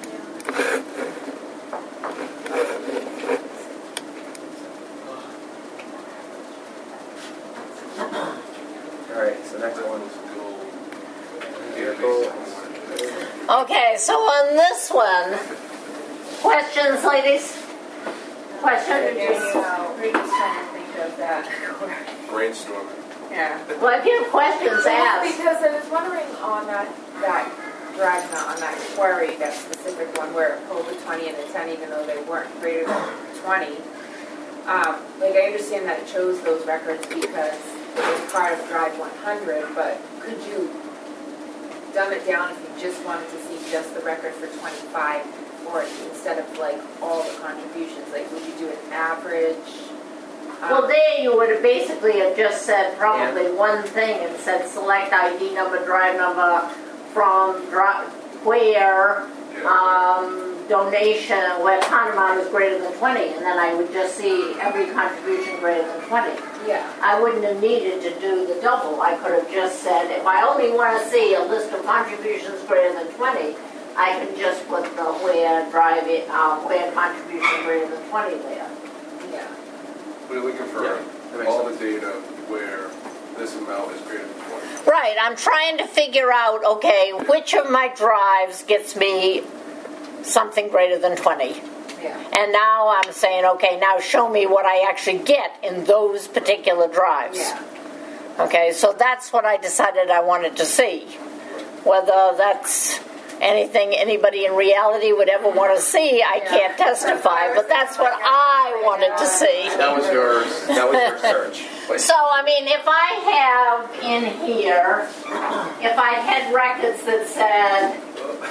All right. So next one is vehicle. Okay, so on this one, questions, ladies? Questions? We're just trying to think of that. Brainstorming. Yeah. Well, if you have questions, Well, ask. because I was wondering on that, that drive now, on that query, that specific one where it pulled the twenty and the ten, even though they weren't greater than twenty. Um, like, I understand that it chose those records because it was part of drive one hundred, but could you dumb it down if you just wanted to see just the record for twenty-five, or instead of like all the contributions, like would you do an average? Um, Well, there you would have basically have just said probably one thing and said select I D number, drive number from dri- where um, donation, where con amount is greater than twenty, and then I would just see every contribution greater than twenty. Yeah. I wouldn't have needed to do the double. I could have just said, if I only want to see a list of contributions greater than twenty, I can just put the where drive it, uh, where contribution greater than twenty there. Yeah. We're looking for Yeah, that makes all sense. the data where this amount is greater than twenty. Right, I'm trying to figure out, okay, which of my drives gets me something greater than twenty? Yeah. And now I'm saying, okay, now show me what I actually get in those particular drives. Yeah. Okay, so that's what I decided I wanted to see. Whether that's anything anybody in reality would ever want to see, I Yeah. can't testify, but that's what I wanted to see. That was yours. That was your search. Wait. So, I mean, if I have in here, if I had records that said,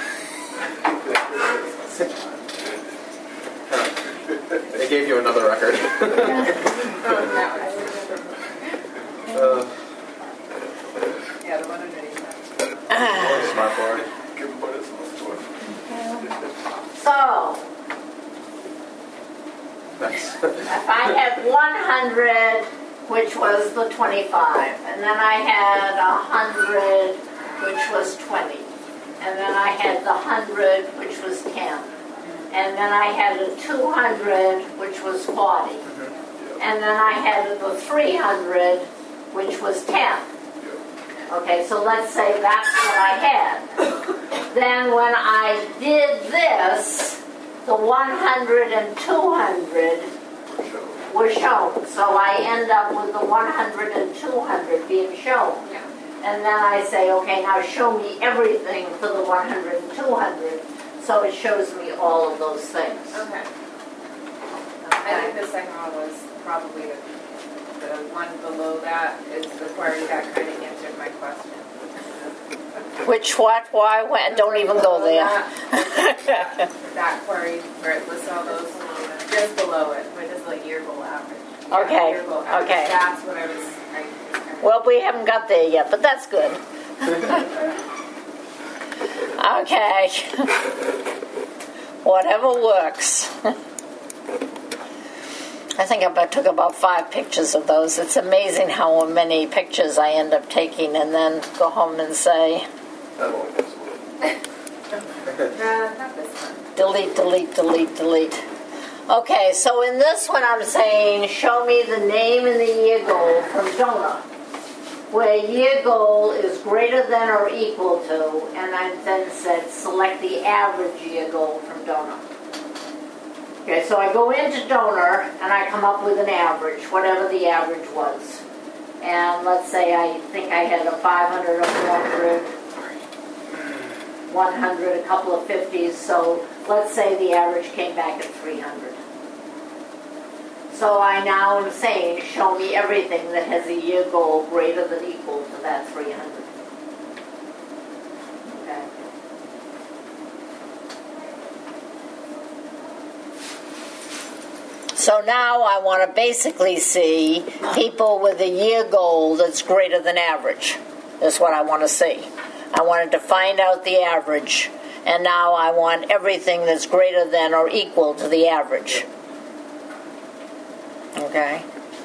They gave you another record. uh, Yeah, the one underneath. smart board. Give them what it's worth. so, Nice. if I had one hundred, which was the twenty-five, and then I had one hundred, which was twenty, and then I had the one hundred, which was ten, and then I had a two hundred, which was forty, and then I had the three hundred, which was ten. Okay, so let's say that's what I had. Then when I did this, the one hundred and two hundred were shown. So I end up with the one hundred and two hundred being shown. Yeah. And then I say, okay, now show me everything for the one hundred and two hundred. So it shows me all of those things. Okay. I think the second one was probably the, the one below that is the query that kind of answered my question. Which, what, why, when, don't even go there. That, that query where it lists all those, just below it, where it is like year goal average. Yeah, Okay, year goal average. okay. That's what I was, I was kind Well, we haven't got there yet, but that's good. Okay. Whatever works. I think I took about five pictures of those. It's amazing how many pictures I end up taking and then go home and say, That only goes away. No, not this one. delete, delete, delete, delete. Okay, so in this one I'm saying, show me the name and the year goal from donor, where year goal is greater than or equal to, and I then said, select the average year goal from donor. Okay, so I go into donor, and I come up with an average, whatever the average was. And let's say I think I had a five hundred, a four hundred, one hundred, a couple of fifties, so let's say the average came back at three hundred. So I now am saying, show me everything that has a year goal greater than equal to that three hundred. Okay. So now I want to basically see people with a year goal that's greater than average. That's what I want to see. I wanted to find out the average, and now I want everything that's greater than or equal to the average. Okay.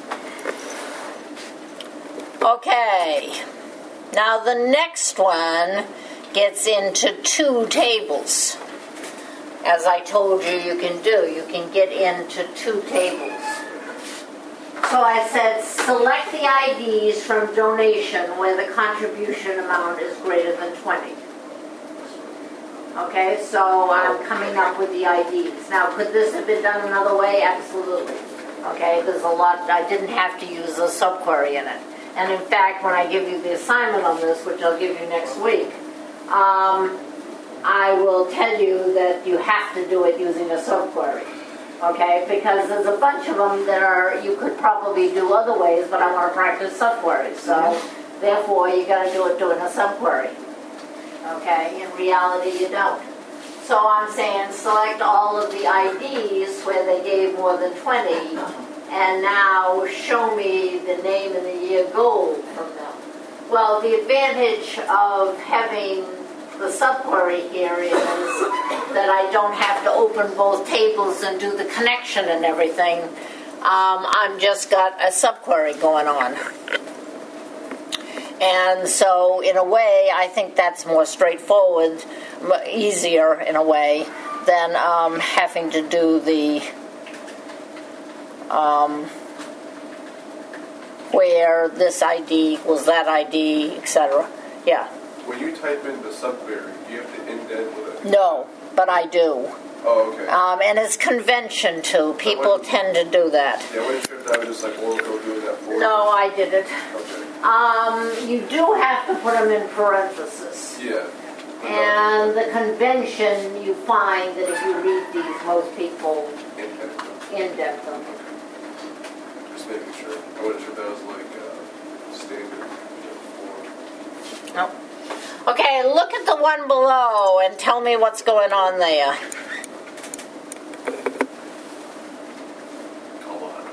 Okay. Now the next one gets into two tables. As I told you you can do, you can get into two tables. So I said select the I Ds from donation where the contribution amount is greater than twenty. Okay, so I'm coming up with the I Ds. Now, could this have been done another way? Absolutely. Okay, there's a lot, I didn't have to use a subquery in it. And in fact, when I give you the assignment on this, which I'll give you next week, um, I will tell you that you have to do it using a subquery. Okay, because there's a bunch of them that are, you could probably do other ways, but I want to practice subqueries. So, mm-hmm. Therefore, you got to do it doing a subquery. Okay, in reality, you don't. So I'm saying select all of the I Ds where they gave more than twenty, and now show me the name and the year goal from them. Well, the advantage of having the subquery here is that I don't have to open both tables and do the connection and everything. Um, I've just got a subquery going on. And so, in a way, I think that's more straightforward, easier in a way, than um, having to do the um, where this I D equals that I D, et cetera. Yeah. When you type in the subquery, do you have to indent with it? No, but I do. Oh, okay. Um, and it's convention, too. People tend to do that. Yeah, when you sure that I was just like Oracle doing that for you? No, I didn't. Okay. Um, you do have to put them in parentheses. Yeah. And the convention, you find that if you read these, most people Indent them. indent them. Just making sure. I wasn't sure if that was like uh, standard form. No. Okay, look at the one below and tell me what's going on there. Come on.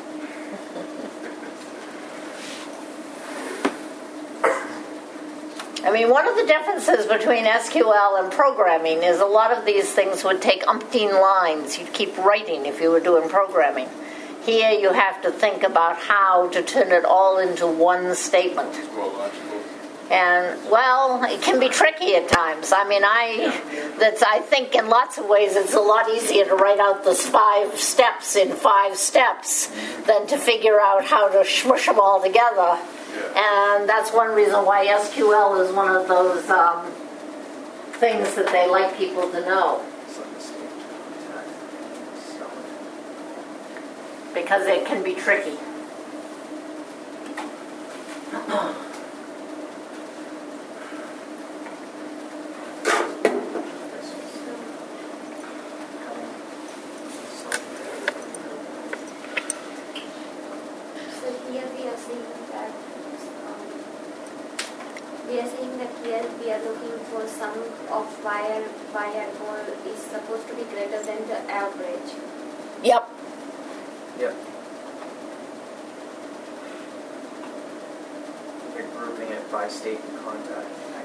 I mean, one of the differences between S Q L and programming is a lot of these things would take umpteen lines. You'd keep writing if you were doing programming. Here you have to think about how to turn it all into one statement. It's more logical. And, well, it can be tricky at times. I mean, I that's I think in lots of ways it's a lot easier to write out the five steps in five steps than to figure out how to smush them all together. Yeah. And that's one reason why S Q L is one of those um, things that they like people to know. Because it can be tricky. We are saying that here we are looking for sum of wire wire goal is supposed to be greater than the average. Yep. Yep. grouping it by state and contact.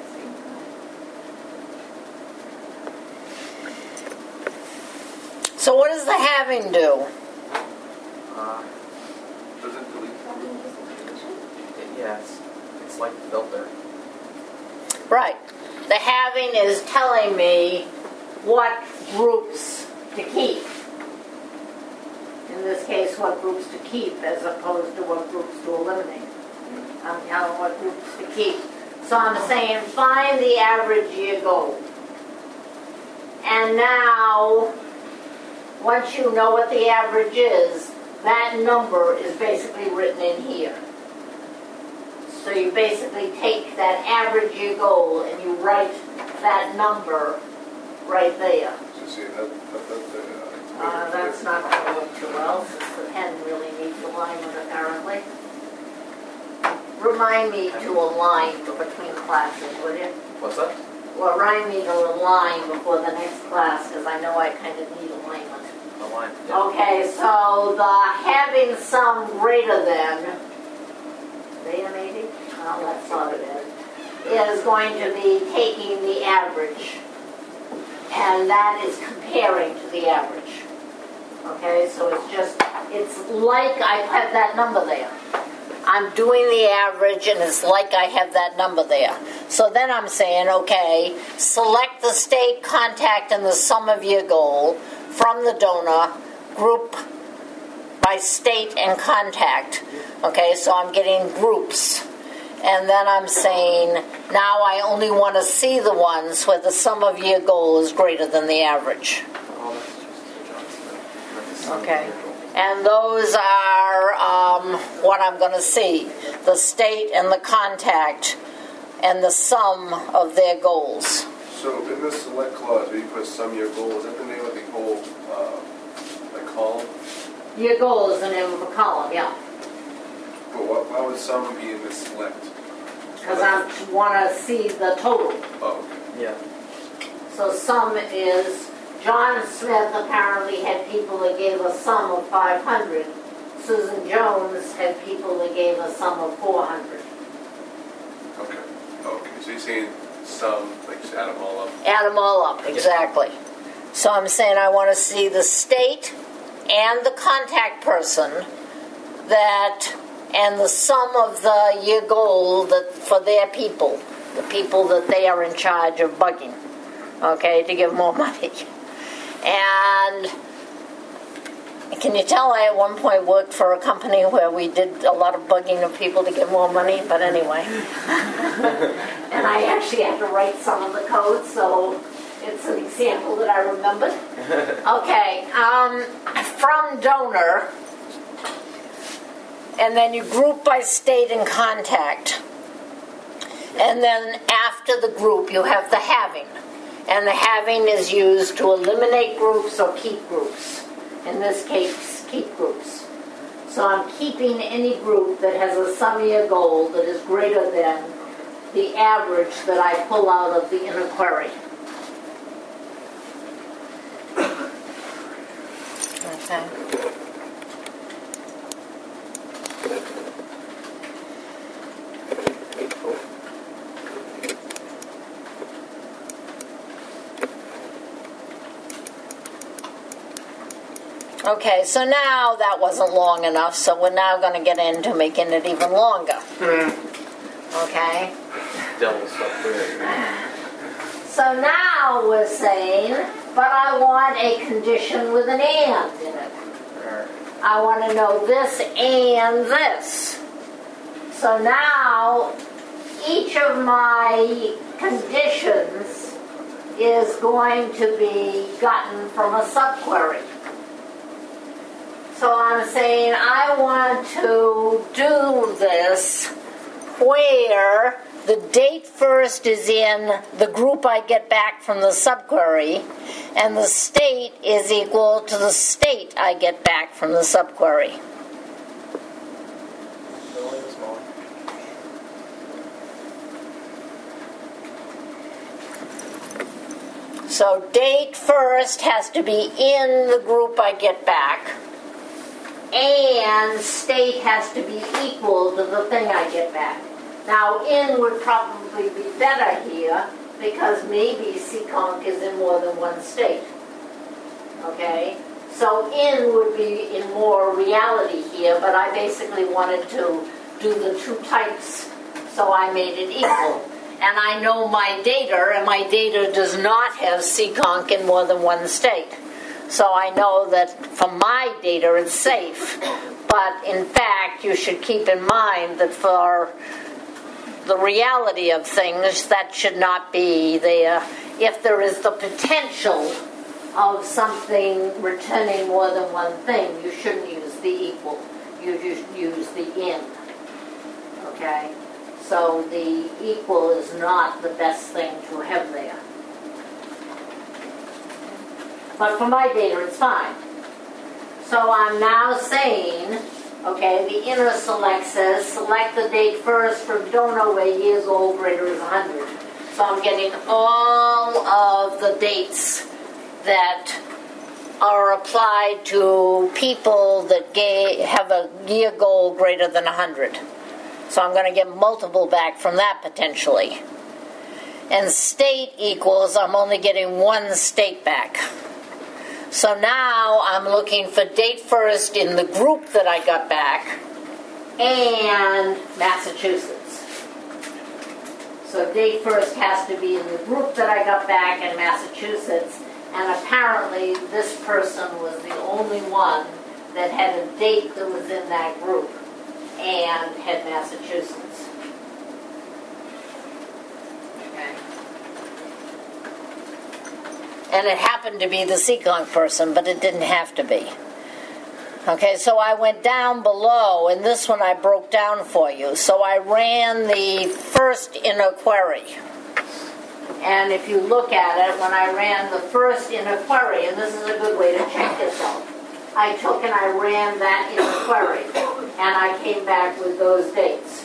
So what does the having do? Uh, Doesn't delete. it, yeah, it's, it's like the filter. Right. The having is telling me what groups to keep. In this case, what groups to keep as opposed to what groups to eliminate. I'm telling what groups to keep. So I'm saying find the average year goal. And now, once you know what the average is, that number is basically written in here. So you basically take that average year goal and you write that number right there. So see, that, that, that, that, Uh, that's not going to work too well since the pen really needs alignment apparently. Remind me to align between classes, would you? What's that? Well, remind me to align before the next class because I know I kind of need alignment. The line. Yeah. Okay, so the having some greater than, beta maybe? Oh, that's not it is, is going to be taking the average. And that is comparing to the average. Okay, so it's just, it's like I have that number there. I'm doing the average and it's like I have that number there. So then I'm saying, okay, select the state, contact, and the sum of year goal from the donor, group by state and contact. Okay, so I'm getting groups. And then I'm saying, now I only want to see the ones where the sum of year goal is greater than the average. Oh, that's just the John Smith. That's the sum Okay. of the goal. And those are um, what I'm going to see. The state and the contact and the sum of their goals. So in this select clause where you put sum year goal, is that the name of the whole uh, the column? Your goal is the name of a column, yeah. But what, why would sum be in the select? Because I want to see the total. Oh, okay. Yeah. So sum is, John Smith apparently had people that gave a sum of five hundred. Susan Jones had people that gave a sum of four hundred. Okay. Okay. So you're saying sum, like just add them all up. Add them all up, exactly. So I'm saying I want to see the state and the contact person that, and the sum of the year goal that for their people, the people that they are in charge of bugging, okay, to give more money. And can you tell I at one point worked for a company where we did a lot of bugging of people to get more money, but anyway. And I actually had to write some of the code, so it's an example that I remembered. Okay, um, from donor, and then you group by state and contact. And then after the group, you have the having. And the having is used to eliminate groups or keep groups. In this case, keep groups. So I'm keeping any group that has a sum year goal that is greater than the average that I pull out of the inner query. Okay. Okay, so now that wasn't long enough, so we're now going to get into making it even longer. Okay? Double stuff there. So now we're saying, but I want a condition with an and in it. Alright. I want to know this and this. So now each of my conditions is going to be gotten from a subquery. So I'm saying I want to do this where the date first is in the group I get back from the subquery, and the state is equal to the state I get back from the subquery. Really small. So date first has to be in the group I get back, and state has to be equal to the thing I get back. Now, in would probably be better here because maybe Seekonk is in more than one state. Okay? So in would be in more reality here, but I basically wanted to do the two types, so I made it equal. And I know my data, and my data does not have Seekonk in more than one state. So I know that from my data it's safe. But in fact, you should keep in mind that for the reality of things, that should not be there. If there is the potential of something returning more than one thing, you shouldn't use the equal. You just use the in. Okay? So the equal is not the best thing to have there. But for my data, it's fine. So I'm now saying, okay, the inner select says, select the date first from don't know where years old greater is one hundred. So I'm getting all of the dates that are applied to people that ga- have a year goal greater than one hundred. So I'm going to get multiple back from that potentially. And state equals, I'm only getting one state back. So now I'm looking for date first in the group that I got back and Massachusetts. So date first has to be in the group that I got back and Massachusetts. And apparently this person was the only one that had a date that was in that group and had Massachusetts. Okay. And it happened to be the Seekonk person, but it didn't have to be. Okay, so I went down below, and this one I broke down for you. So I ran the first inner query. And if you look at it, when I ran the first inner query, and this is a good way to check yourself, I took and I ran that inner query, and I came back with those dates.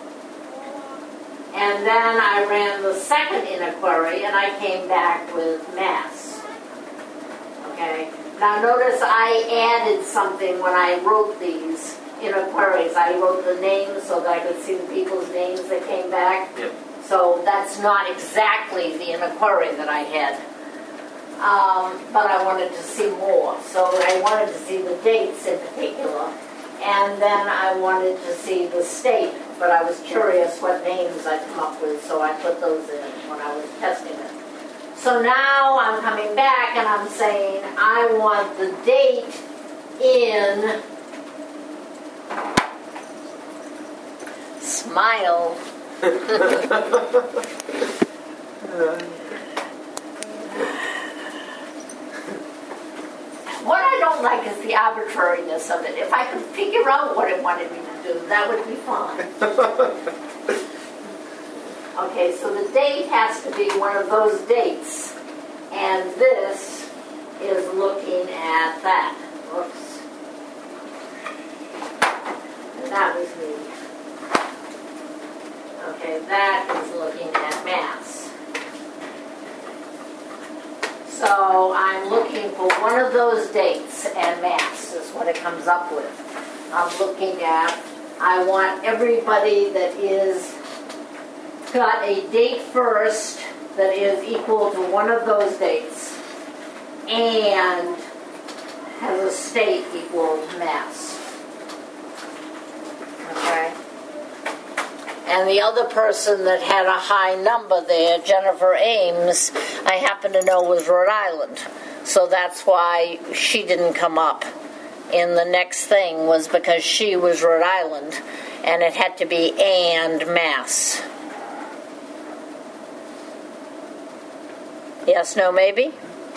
And then I ran the second inner query, and I came back with Mass. Okay? Now notice I added something when I wrote these inner queries. I wrote the names so that I could see the people's names that came back. Yep. So that's not exactly the inner query that I had. Um, but I wanted to see more. So I wanted to see the dates in particular. And then I wanted to see the state. But I was curious what names I'd come up with, so I put those in when I was testing it. So now I'm coming back and I'm saying I want the date in Smile. What I don't like is the arbitrariness of it. If I could figure out what it wanted me to do, that would be fun. Okay, so the date has to be one of those dates. And this is looking at that. Whoops. And that was me. Okay, that is looking at Mass. So I'm looking for one of those dates, and Mass is what it comes up with. I'm looking at, I want everybody that is got a date first that is equal to one of those dates and has a state equal to Mass. Okay? And the other person that had a high number there, Jennifer Ames, I happen to know was Rhode Island. So that's why she didn't come up in the next thing, was because she was Rhode Island, and it had to be and Mass. Yes, no, maybe?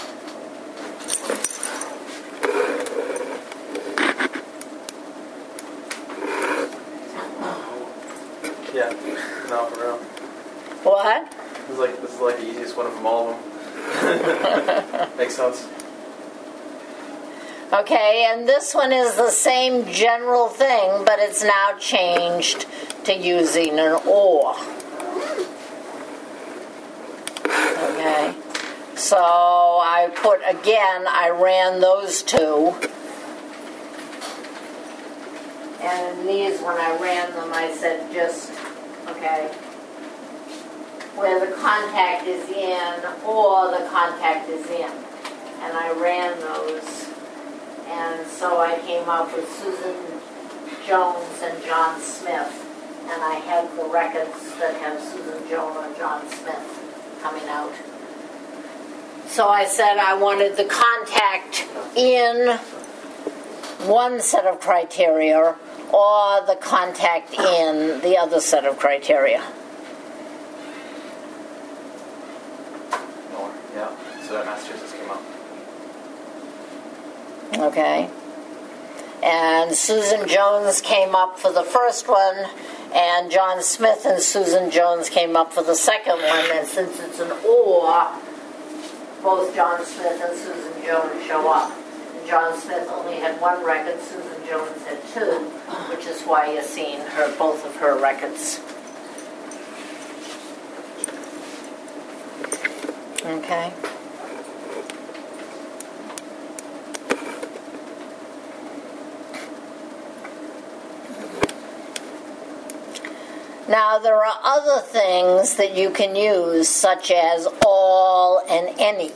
Yeah, no, for real. What? This is like this is like the easiest one of them, all of them. Makes sense. Okay, and this one is the same general thing, but it's now changed to using an or. Okay, so I put, again, I ran those two. And these, when I ran them, I said just, okay, where the contact is in or the contact is in. And I ran those, and so I came up with Susan Jones and John Smith. And I had the records that have Susan Jones or John Smith coming out. So I said I wanted the contact in one set of criteria or the contact in the other set of criteria. More, yeah. So that Massachusetts came up. Okay. And Susan Jones came up for the first one, and John Smith and Susan Jones came up for the second one, and since it's an or, both John Smith and Susan Jones show up. And John Smith only had one record, Susan Jones had two, which is why you're seeing her, both of her records. Okay. Now, there are other things that you can use, such as all and any.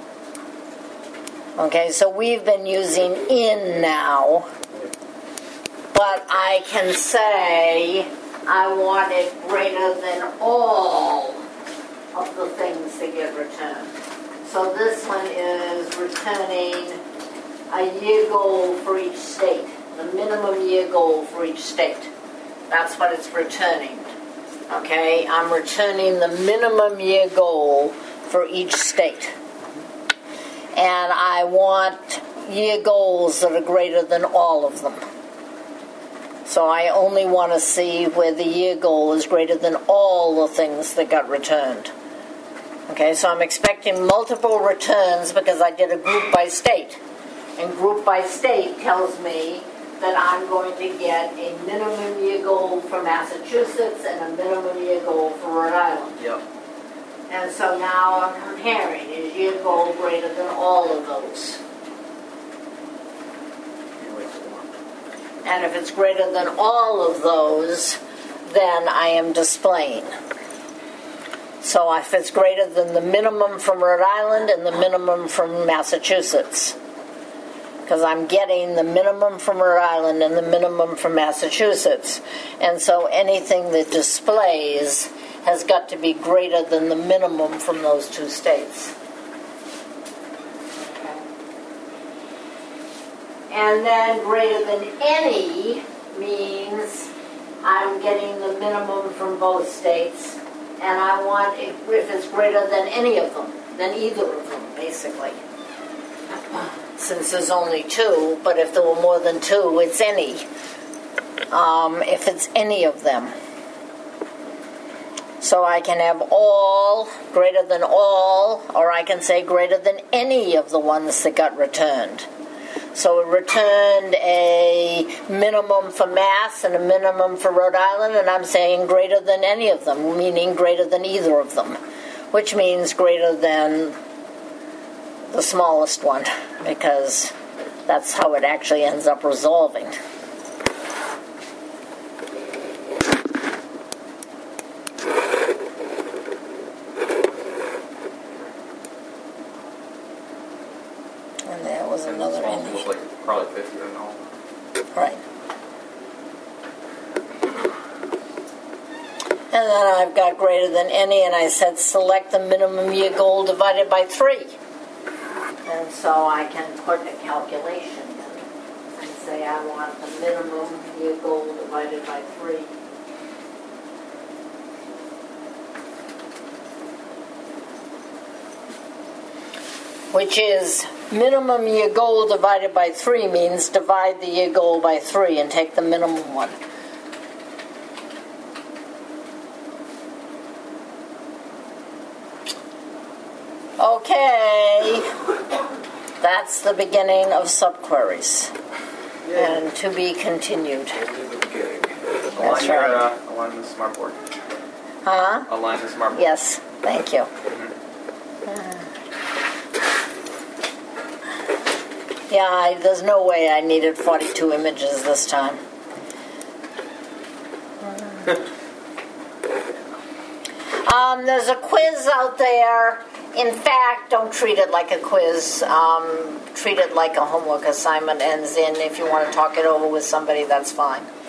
Okay, so we've been using in now, but I can say I want it greater than all of the things that get returned. So this one is returning a year goal for each state, the minimum year goal for each state. That's what it's returning. Okay, I'm returning the minimum year goal for each state. And I want year goals that are greater than all of them. So I only want to see where the year goal is greater than all the things that got returned. Okay, so I'm expecting multiple returns because I did a group by state. And group by state tells me that I'm going to get a minimum year goal for Massachusetts and a minimum year goal for Rhode Island. Yep. And so now I'm comparing, is year goal greater than all of those? And if it's greater than all of those, then I am displaying. So if it's greater than the minimum from Rhode Island and the minimum from Massachusetts, because I'm getting the minimum from Rhode Island and the minimum from Massachusetts. And so anything that displays has got to be greater than the minimum from those two states. Okay. And then greater than any means I'm getting the minimum from both states, and I want it, if it's greater than any of them, than either of them, basically. Since there's only two, but if there were more than two, it's any. Um, if it's any of them. So I can have all, greater than all, or I can say greater than any of the ones that got returned. So it returned a minimum for Mass and a minimum for Rhode Island, and I'm saying greater than any of them, meaning greater than either of them, which means greater than the smallest one, because that's how it actually ends up resolving. And there was another It ending. was like probably fifty or no. Right. And then I've got greater than any, and I said select the minimum year goal divided by three. And so I can put a calculation in and say I want the minimum year goal divided by three. Which is minimum year goal divided by three means divide the year goal by three and take the minimum one. Okay, that's the beginning of subqueries, and to be continued. Align That's your, right. uh, align the smartboard. Huh? Align the smartboard. Yes, thank you. Yeah, I, there's no way I needed forty-two images this time. Um, there's a quiz out there. In fact, don't treat it like a quiz. Um, treat it like a homework assignment, and then if you want to talk it over with somebody, that's fine.